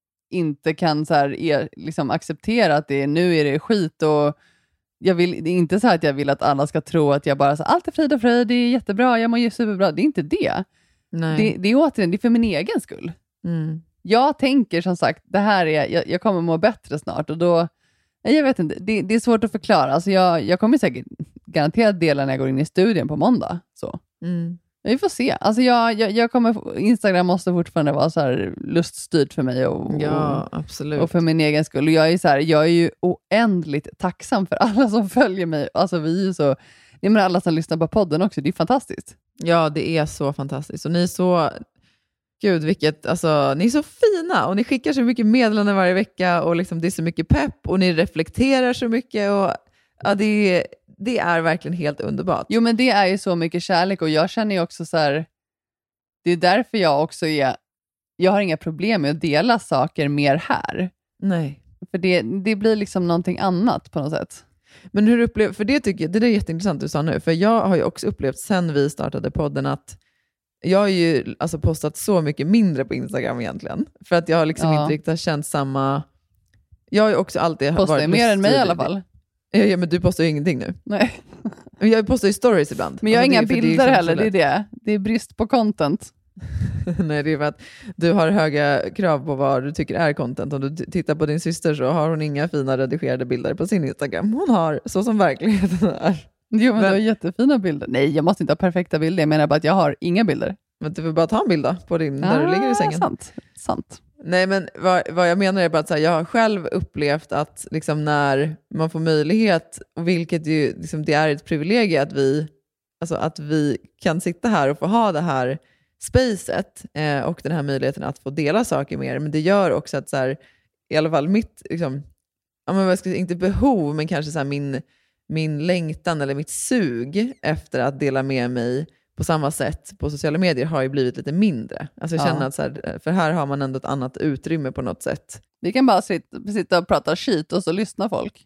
inte kan så här, liksom acceptera att nu är det skit. Och det är inte så att jag vill att alla ska tro att jag bara så allt är frid och fröjd, det är jättebra, jag mår ju superbra. Det är inte det. Nej. Det är återigen, det är för min egen skull. Mm. Jag tänker som sagt, det här är, jag kommer må bättre snart och då jag vet inte, det är svårt att förklara. Alltså jag kommer säkert garanterat dela när jag går in i studien på måndag. Så. Mm. Vi får se. Alltså jag kommer, Instagram måste fortfarande vara så här luststyrt för mig. Ja, absolut. Och för min egen skull. Och jag är ju oändligt tacksam för alla som följer mig. Alltså vi är ju så, jag menar alla som lyssnar på podden också, det är fantastiskt. Ja, det är så fantastiskt. Och ni är så... Gud, alltså, ni är så fina och ni skickar så mycket meddelanden varje vecka och liksom, det är så mycket pepp och ni reflekterar så mycket och ja, det är verkligen helt underbart. Jo, men det är ju så mycket kärlek och jag känner ju också så här, det är därför jag också jag har inga problem med att dela saker mer här. Nej. För det blir liksom någonting annat på något sätt. Men hur upplever, för det tycker jag, det är jätteintressant du sa nu, för jag har ju också upplevt sen vi startade podden att jag har ju alltså postat så mycket mindre på Instagram egentligen. För att jag liksom inte riktigt känt samma... Jag har ju också alltid postar varit mer än mig i alla fall. Ja, men du postar ju ingenting nu. Nej. Jag postar ju stories ibland. Men jag har inga bilder heller, det är det. Det är brist på content. Nej, det är för att du har höga krav på vad du tycker är content. Om du tittar på din syster så har hon inga fina redigerade bilder på sin Instagram. Hon har så som verkligheten är. Jo, men du har jättefina bilder. Nej, jag måste inte ha perfekta bilder. Jag menar bara att jag har inga bilder. Men du får bara ta en bild då, på din, där du ligger i sängen. Sant. Nej, men vad jag menar är bara att så här, jag har själv upplevt att liksom, när man får möjlighet, vilket ju, liksom, det är ett privilegium att vi kan sitta här och få ha det här spacet och den här möjligheten att få dela saker mer. Men det gör också att så här, i alla fall mitt, liksom, inte behov, men kanske så här, min längtan eller mitt sug efter att dela med mig på samma sätt på sociala medier har ju blivit lite mindre. Alltså jag känner att så här, för här har man ändå ett annat utrymme på något sätt. Vi kan bara sitta och prata skit och så lyssnar folk.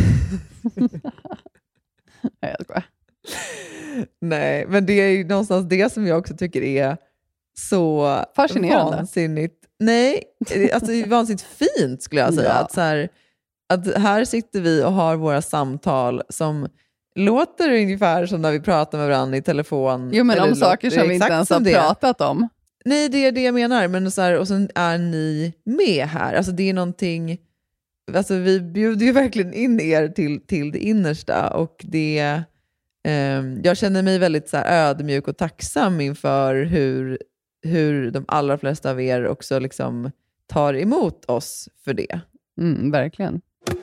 Nej, jag skojar. Nej, men det är ju någonstans det som jag också tycker är så fascinerande. Vansinnigt. Nej, alltså det är vansinnigt fint skulle jag säga. Att, så här, att här sitter vi och har våra samtal som låter ungefär som när vi pratar med varandra i telefon. Jo, men om saker som vi inte ens har pratat om. Nej, det är det jag menar. Men så här, och sen är ni med här. Alltså det är någonting alltså vi bjuder ju verkligen in er till det innersta, och det, jag känner mig väldigt så här ödmjuk och tacksam inför hur de allra flesta av er också liksom tar emot oss för det. Verkligen.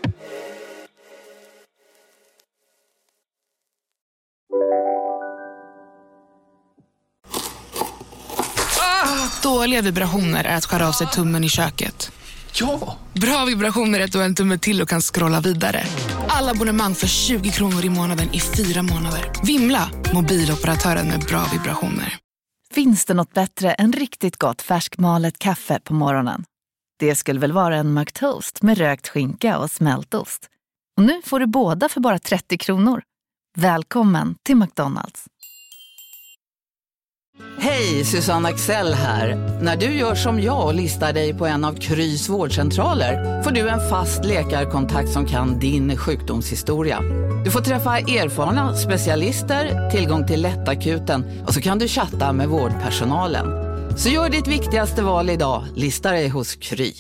Dåliga vibrationer är att skära av sig tummen i köket. Ja! Bra vibrationer är att du har en tumme till och kan scrolla vidare. Alla abonnemang för 20 kronor i månaden i 4 månader. Vimla, mobiloperatören med bra vibrationer. Finns det något bättre än riktigt gott färskmalet kaffe på morgonen? Det skulle väl vara en McToast med rökt skinka och smältost. Och nu får du båda för bara 30 kronor. Välkommen till McDonald's. Hej, Susanne Axel här. När du gör som jag och listar dig på en av Krys vårdcentraler får du en fast läkarkontakt som kan din sjukdomshistoria. Du får träffa erfarna specialister, tillgång till lättakuten och så kan du chatta med vårdpersonalen. Så gör ditt viktigaste val idag, lista dig hos Kry.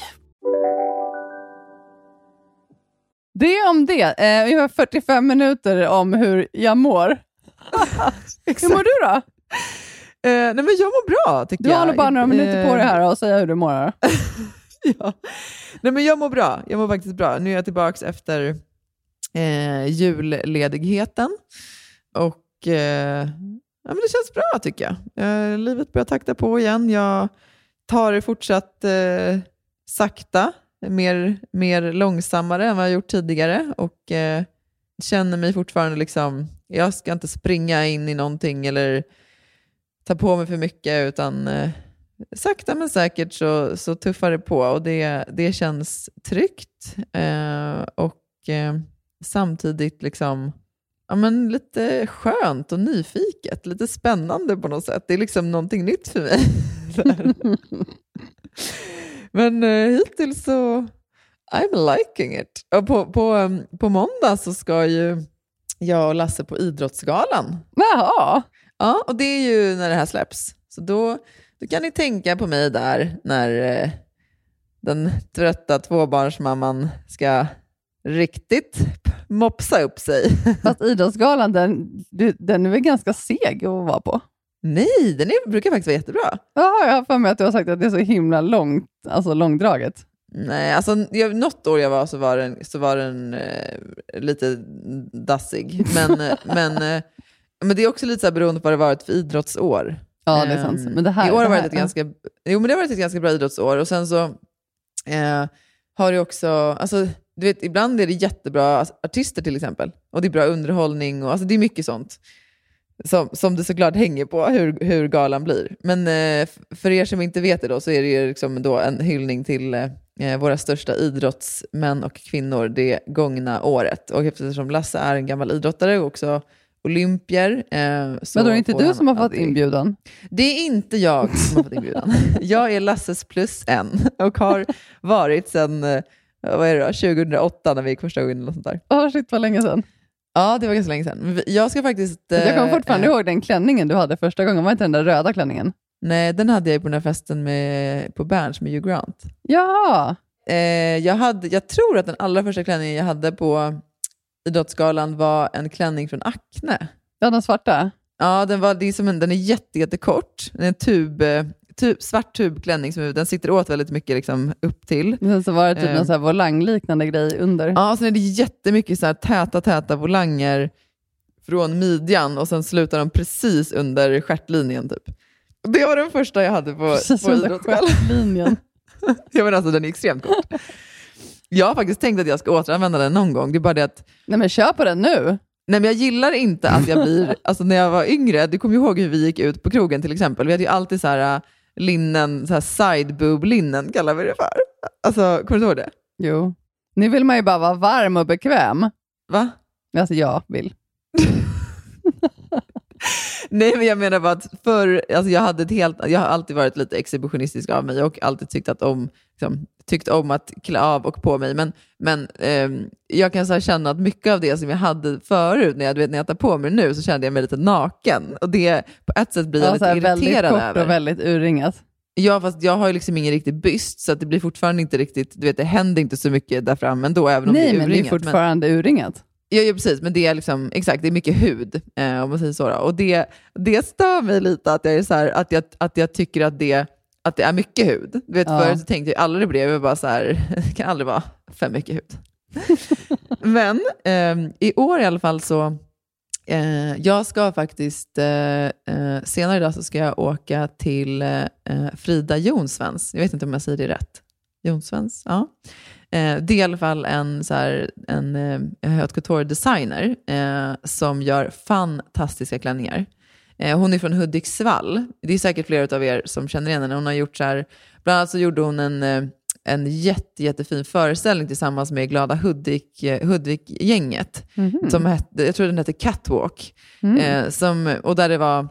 Det om det. Vi har 45 minuter om hur jag mår. Hur mår du då? Nej, men jag mår bra, tycker jag. Du har nog bara några minuter på det här och säga hur du mår. Ja. Nej, men jag mår bra. Jag mår faktiskt bra. Nu är jag tillbaka efter julledigheten. Och ja, men det känns bra, tycker jag. Livet börjar takta på igen. Jag tar det fortsatt sakta. Mer långsammare än vad jag gjort tidigare. Och känner mig fortfarande liksom... Jag ska inte springa in i någonting eller ta på mig för mycket, utan sakta men säkert så tuffar det på, och det känns tryggt och samtidigt liksom, ja, men lite skönt och nyfiket, lite spännande på något sätt. Det är liksom någonting nytt för mig. Men hittills så I'm liking it. Och på måndag så ska ju jag och Lasse på Idrottsgalan. Jaha. Ja, och det är ju när det här släpps. Så då kan ni tänka på mig där när den trötta tvåbarnsmamman ska riktigt mopsa upp sig. Fast Idrottsgalan, den är väl ganska seg att vara på? Nej, brukar faktiskt vara jättebra. Ja, jag har för mig att du har sagt att det är så himla långt, alltså långdraget. Nej, alltså något år jag var så var den lite dassig. Men det är också lite så här beroende på vad det varit för idrottsår. Ja, det är sant. Men det här, i år har varit ett ganska bra idrottsår. Och sen så har det också... Alltså, du vet, ibland är det jättebra artister till exempel. Och det är bra underhållning. Och, alltså, det är mycket sånt. Som det såklart hänger på hur galan blir. Men för er som inte vet det då, så är det ju liksom då en hyllning till våra största idrottsmän och kvinnor det gångna året. Och eftersom Lasse är en gammal idrottare och också olympier. Men då är det inte du som har fått inbjudan? Det är inte jag som har fått inbjudan. Jag är Lasses plus en och har varit sedan 2008 när vi gick första gången eller sånt där. Shit, vad länge sedan. Ja, det var ganska länge sedan. Jag ska faktiskt... Jag kommer fortfarande ihåg den klänningen du hade första gången. Var inte den där röda klänningen? Nej, den hade jag på den här festen på Berns med Hugh Grant. Ja! Jag tror att den allra första klänningen jag hade på Idrottsgalan var en klänning från Acne. Ja, den svarta? Ja, den är jättekort. Den är en svart tubklänning. Den sitter åt väldigt mycket liksom, upp till. Sen så var det typ någon så här volang-liknande grej under. Ja, och sen är det jättemycket så här täta volanger från midjan och sen slutar de precis under stjärtlinjen typ. Det var den första jag hade på Idrottsgalan. Ja, men alltså den är extremt kort. Jag har faktiskt tänkt att jag ska återanvända den någon gång. Det är bara det att... Nej, men kör på den nu. Nej, men jag gillar inte att jag blir... Alltså när jag var yngre, du kommer ju ihåg hur vi gick ut på krogen till exempel. Vi hade ju alltid så här linnen, så här side boob linnen kallar vi det för. Alltså, kommer du ihåg det? Jo. Nu vill man ju bara vara varm och bekväm. Va? Alltså jag vill. Nej, men jag menar bara att jag har alltid varit lite exhibitionistisk av mig och alltid tyckt om att klä av och på mig. Men jag kan så här känna att mycket av det som jag hade förut, när jag tar på mig nu, så kände jag mig lite naken. Och det på ett sätt blir jag lite irriterad väldigt kort över. Och väldigt urringat. Ja, fast jag har ju liksom ingen riktig byst, så att det blir fortfarande inte riktigt, du vet, det händer inte så mycket där fram ändå, även om det är urringat. Nej, men det är fortfarande urringat. Ja, precis, men det är liksom, exakt, det är mycket hud, om man säger så då. Och det stör mig lite att jag är så här, att jag tycker att det är mycket hud. Du vet, förut så tänkte jag aldrig på det, jag var bara så här, det kan aldrig vara för mycket hud. Men i år i alla fall så jag ska faktiskt senare idag så ska jag åka till Frida Jonsvens. Jag vet inte om jag säger det rätt. Jonsvens, ja. Det är i alla fall en haute couture designer som gör fantastiska klänningar. Hon är från Hudiksvall. Det är säkert flera av er som känner igen henne. Hon har gjort så här, bland annat så gjorde hon en jättefin föreställning tillsammans med Glada Hudik-gänget. Som hette, jag tror den hette Catwalk. Och där det var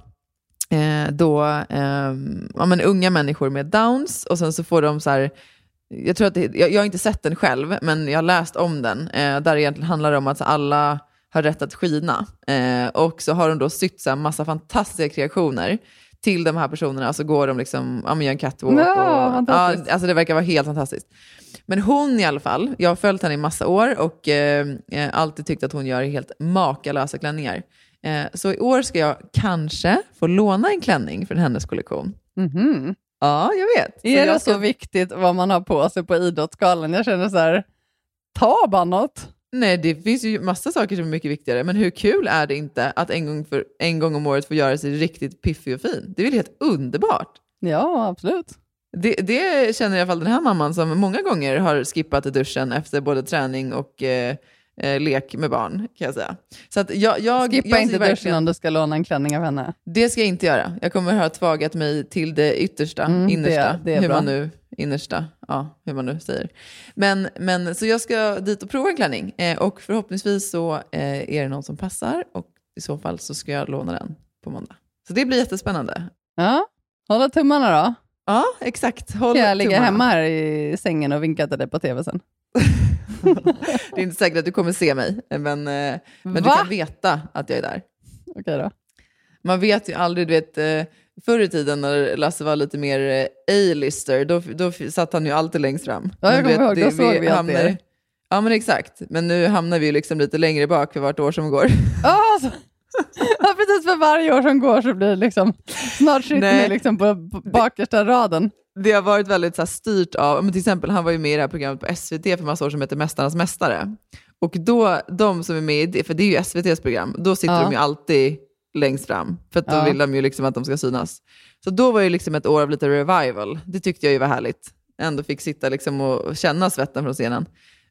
unga människor med Downs, och sen så får de så här, jag tror att jag har inte sett den själv, men jag har läst om den, där det egentligen handlar om att alla har rätt att skina, och så har de då sytt så här massa fantastiska kreationer till de här personerna, så går de liksom, gör en catwalk. Alltså det verkar vara helt fantastiskt. Men hon i alla fall, jag har följt henne i massa år och alltid tyckt att hon gör helt makalösa klänningar. Så i år ska jag kanske få låna en klänning från hennes kollektion. Ja, jag vet. Är det så viktigt vad man har på sig på Idrottsgalan? Jag känner så här, ta bara något. Nej, det finns ju massa saker som är mycket viktigare. Men hur kul är det inte att en gång om året få göra sig riktigt piffig och fin? Det är väl helt underbart? Ja, absolut. Det känner i alla fall den här mamman som många gånger har skippat duschen efter både träning och lek med barn, kan jag säga. Så att jag skippa inte duschen om du ska låna en klänning av henne. Det ska jag inte göra. Jag kommer ha tvagat mig till det yttersta, innersta. Det är hur bra. Man nu innersta, ja, hur man nu säger. Men så jag ska dit och prova en klänning, och förhoppningsvis så är det någon som passar, och i så fall så ska jag låna den på måndag. Så det blir jättespännande. Ja, hålla tummarna då. Ja, exakt. Ska jag ligga hemma här i sängen och vinka till dig på tv sen? Det är inte säkert att du kommer se mig, men du kan veta att jag är där. Okej då. Man vet ju aldrig, du vet, förr i tiden när Lasse var lite mer A-lister, då satt han ju alltid längst fram. Ja, jag kommer ihåg, då såg vi att det. Ja, men exakt. Men nu hamnar vi liksom lite längre bak för vart år som går. Alltså. Ja, precis, för varje år som går så blir det liksom, snart sitter ni liksom på bakersta raden. Det har varit väldigt så här, styrt av, men till exempel han var ju med i det här programmet på SVT för massa år som heter Mästarnas mästare. Och då, de som är med i det, för det är ju SVTs program, då sitter de ju alltid längst fram. För att då vill de ju liksom att de ska synas. Så då var ju liksom ett år av lite revival. Det tyckte jag ju var härligt. Ändå fick sitta liksom och känna svetten från scenen.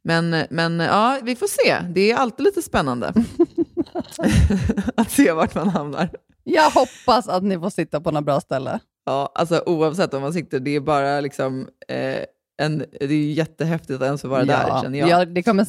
Men ja, vi får se. Det är alltid lite spännande att se vart man hamnar. Jag hoppas att ni får sitta på några bra ställe. Ja, alltså oavsett om man sitter, det är bara liksom det är ju jättehäftigt att ens få vara där, känner jag. Ja, det kommer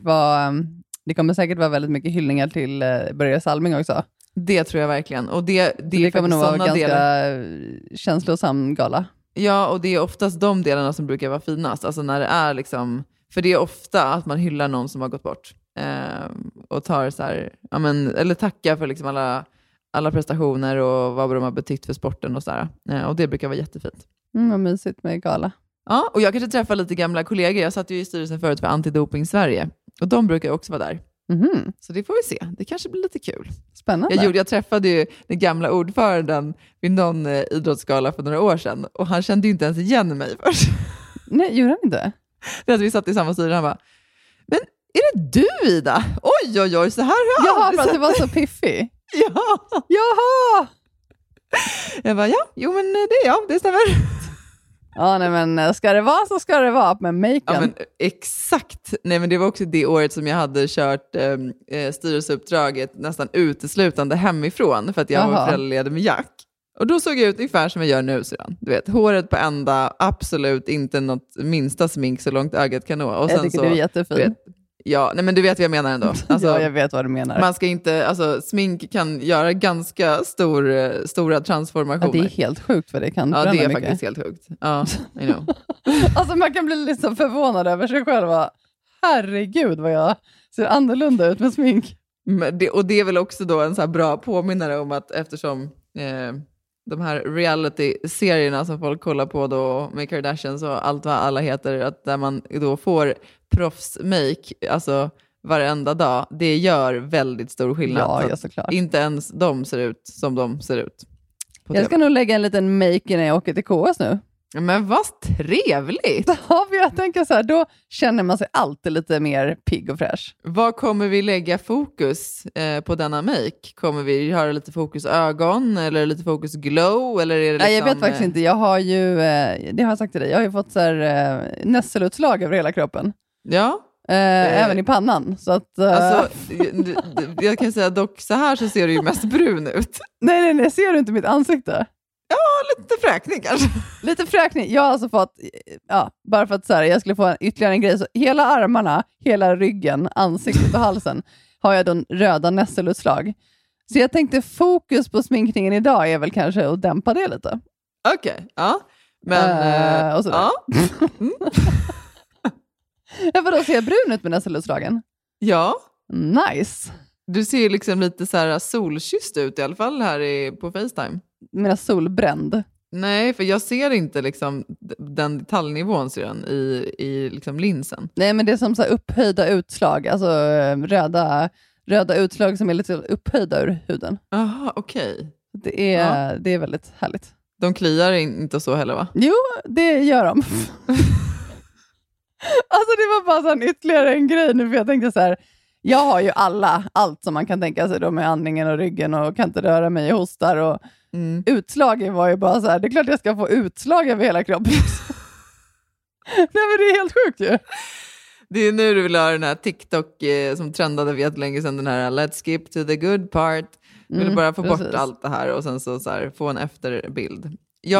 säkert vara väldigt mycket hyllningar till Börje Salming också. Det tror jag verkligen. Och det kommer nog vara ganska känslosam gala. Ja, och det är oftast de delarna som brukar vara finast. Alltså när det är liksom, för det är ofta att man hyllar någon som har gått bort. Och tar så här, eller tackar för liksom alla prestationer och vad de har betytt för sporten och sådär. Och det brukar vara jättefint. Vad mysigt med gala. Ja, och jag kanske träffar lite gamla kollegor. Jag satt ju i styrelsen förut för Antidoping Sverige. Och de brukar också vara där. Så det får vi se. Det kanske blir lite kul. Spännande. Jag träffade ju den gamla ordföranden vid någon idrottsgala för några år sedan. Och han kände ju inte ens igen mig först. Nej, gjorde han inte? Det att vi satt i samma styrelse. Han bara, men är det du, Ida? Oj, så här har jag aldrig sett. Jaha, för att du var så piffig. Ja. Jaha! Jag bara, men det är jag, det stämmer. Ja, nej, men ska det vara så ska det vara med maken. Ja, men exakt. Nej, men det var också det året som jag hade kört styrelseuppdraget nästan uteslutande hemifrån för att jag var föräldraledig med Jack. Och då såg jag ut ungefär som jag gör nu sedan. Du vet, håret på ända, absolut inte något minsta smink så långt ögat kan nå. Och jag tycker du är jättefin. Ja, nej, men du vet vad jag menar ändå. Alltså, ja, jag vet vad du menar. Man ska inte, alltså smink kan göra ganska stora transformationer. Ja, det är helt sjukt för det kan förändra mycket. Ja, det är mycket. faktiskt helt sjukt. Ja, I know. Alltså man kan bli liksom förvånad över sig själv. Herregud vad jag ser annorlunda ut med smink. Och det är väl också då en så här bra påminnare om att eftersom de här reality-serierna som folk kollar på då med Kardashians och allt vad alla heter, att där man då får proffs-make, alltså varenda dag, det gör väldigt stor skillnad. Ja, såklart. Inte ens de ser ut som de ser ut. Jag ska nog lägga en liten make när jag åker till KS nu. Men vad trevligt! Ja, för jag tänker så här, då känner man sig alltid lite mer pigg och fräsch. Vad kommer vi lägga fokus på denna make? Kommer vi ha lite fokus ögon eller lite fokus glow? Eller är det liksom... Nej, jag vet faktiskt inte. Jag har ju, det har jag sagt till dig, jag har ju fått så här, nässelutslag över hela kroppen. Ja. Även i pannan. Så att, alltså, jag kan säga dock, så här så ser du ju mest brun ut. Nej, ser du inte mitt ansikte? Ja, lite fräkning kanske. Lite fräkning. Jag har alltså fått, bara för att så här, jag skulle få ytterligare en grej. Så hela armarna, hela ryggen, ansiktet och halsen har jag då röda nässelutslag. Så jag tänkte fokus på sminkningen idag är väl kanske att dämpa det lite. Okej, ja. Men, och sådär. ja. Vadå, ser jag brun ut med nässelutslagen? Ja. Nice. Du ser liksom lite så här solkysst ut i alla fall här på FaceTime. Menar solbränd? Nej, för jag ser inte liksom den detaljnivån ser den i liksom linsen. Nej, men det är som så här upphöjda utslag. Alltså röda utslag som är lite upphöjda ur huden. Aha, okej. Det är väldigt härligt. De kliar inte så heller, va? Jo, det gör de. Alltså det var bara en ytterligare en grej nu, för jag tänkte så här, jag har ju allt som man kan tänka sig då med andningen och ryggen och kan inte röra mig och hostar och utslagen var ju bara så här, det är klart jag ska få utslag över hela kroppen. Nej, men det är helt sjukt ju. Det är nu du vill ha den här TikTok som trendade för jättelänge sedan, den här let's skip to the good part. Du vill bara få bort allt det här och sen så här, få en efterbild.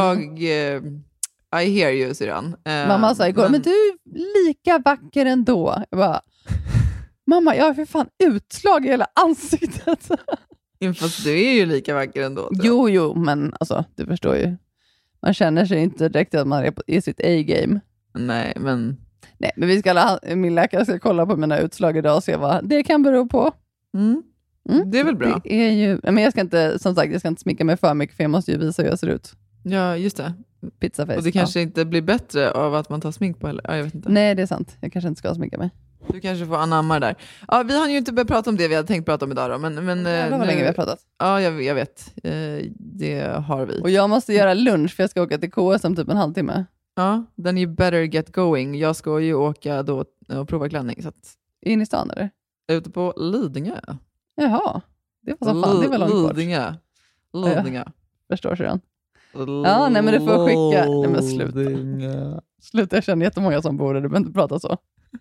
I hear you, syrran. Mamma sa igår, men du är lika vacker ändå. Jag bara, mamma, jag har för fan utslag i hela ansiktet. Fast du är ju lika vacker ändå. Jo, men alltså, du förstår ju. Man känner sig inte direkt att man är i sitt A-game. Nej, men min läkare ska kolla på mina utslag idag och se vad det kan bero på. Det är väl bra. Det är ju, men jag ska inte smicka mig för mycket, för jag måste ju visa hur jag ser ut. Ja, just det. Pizzaface. Och det kanske inte blir bättre av att man tar smink på heller. Ja, jag vet inte. Nej, det är sant. Jag kanske inte ska sminka mig. Du kanske får anamma där. Ja, vi har ju inte börjat prata om det vi hade tänkt prata om idag då. Men det var länge vi har pratat. Ja, jag vet. Det har vi. Och jag måste göra lunch för jag ska åka till KS om typ en halvtimme. Ja, then you better get going. Jag ska ju åka då och prova klänning. Så att... In i stan eller? Ute på Lidingö. Jaha, det var så fan. Det var långt bort. Lidingö. Ja, förstår sig den. Ja, nej men du får skicka. Nej men sluta, jag känner jättemånga som bor där, du behöver inte prata så.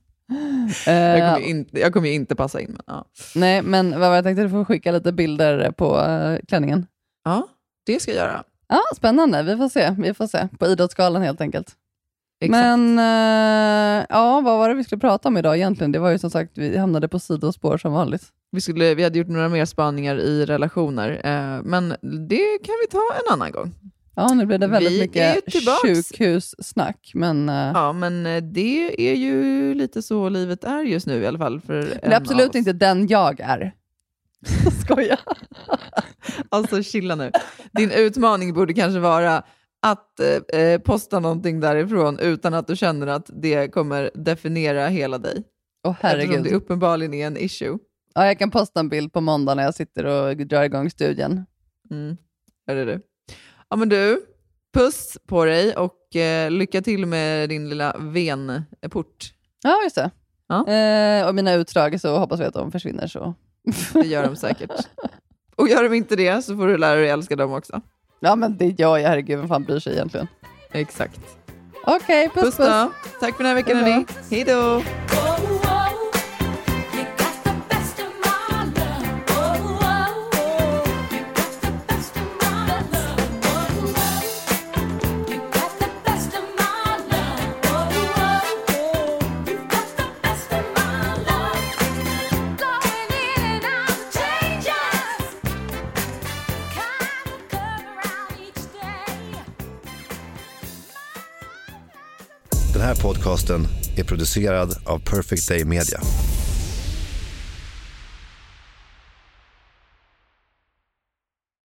Jag kommer ju inte passa in. Men, ja. Nej, men vad var jag tänkte, du får skicka lite bilder på klänningen. Ja, det ska jag göra. Ja, spännande, vi får se. På Idrottsgalan helt enkelt. Exakt. Men vad var det vi skulle prata om idag egentligen? Det var ju som sagt, vi hamnade på sidospår som vanligt. Vi hade gjort några mer spaningar i relationer, men det kan vi ta en annan gång. Ja, nu blir det väldigt mycket sjukhussnack. Men, ja, men det är ju lite så livet är just nu i alla fall. För det är absolut inte den jag är. Skoja. Alltså chilla nu. Din utmaning borde kanske vara att posta någonting därifrån utan att du känner att det kommer definiera hela dig. Herregud. Eftersom det uppenbarligen är en issue. Ja, jag kan posta en bild på måndag när jag sitter och drar igång studien. Är det du? Ja, men du, puss på dig och lycka till med din lilla venport. Ja, just det. Ja. Och mina utdrag, så hoppas vi att de försvinner så. Det gör de säkert. Och gör de inte det så får du lära dig älska dem också. Ja, men det gör jag. Herregud, vem fan bryr sig egentligen? Exakt. Okej, puss. Tack för den här veckan, hörni. Hej då! Den här podcasten är producerad av Perfect Day Media.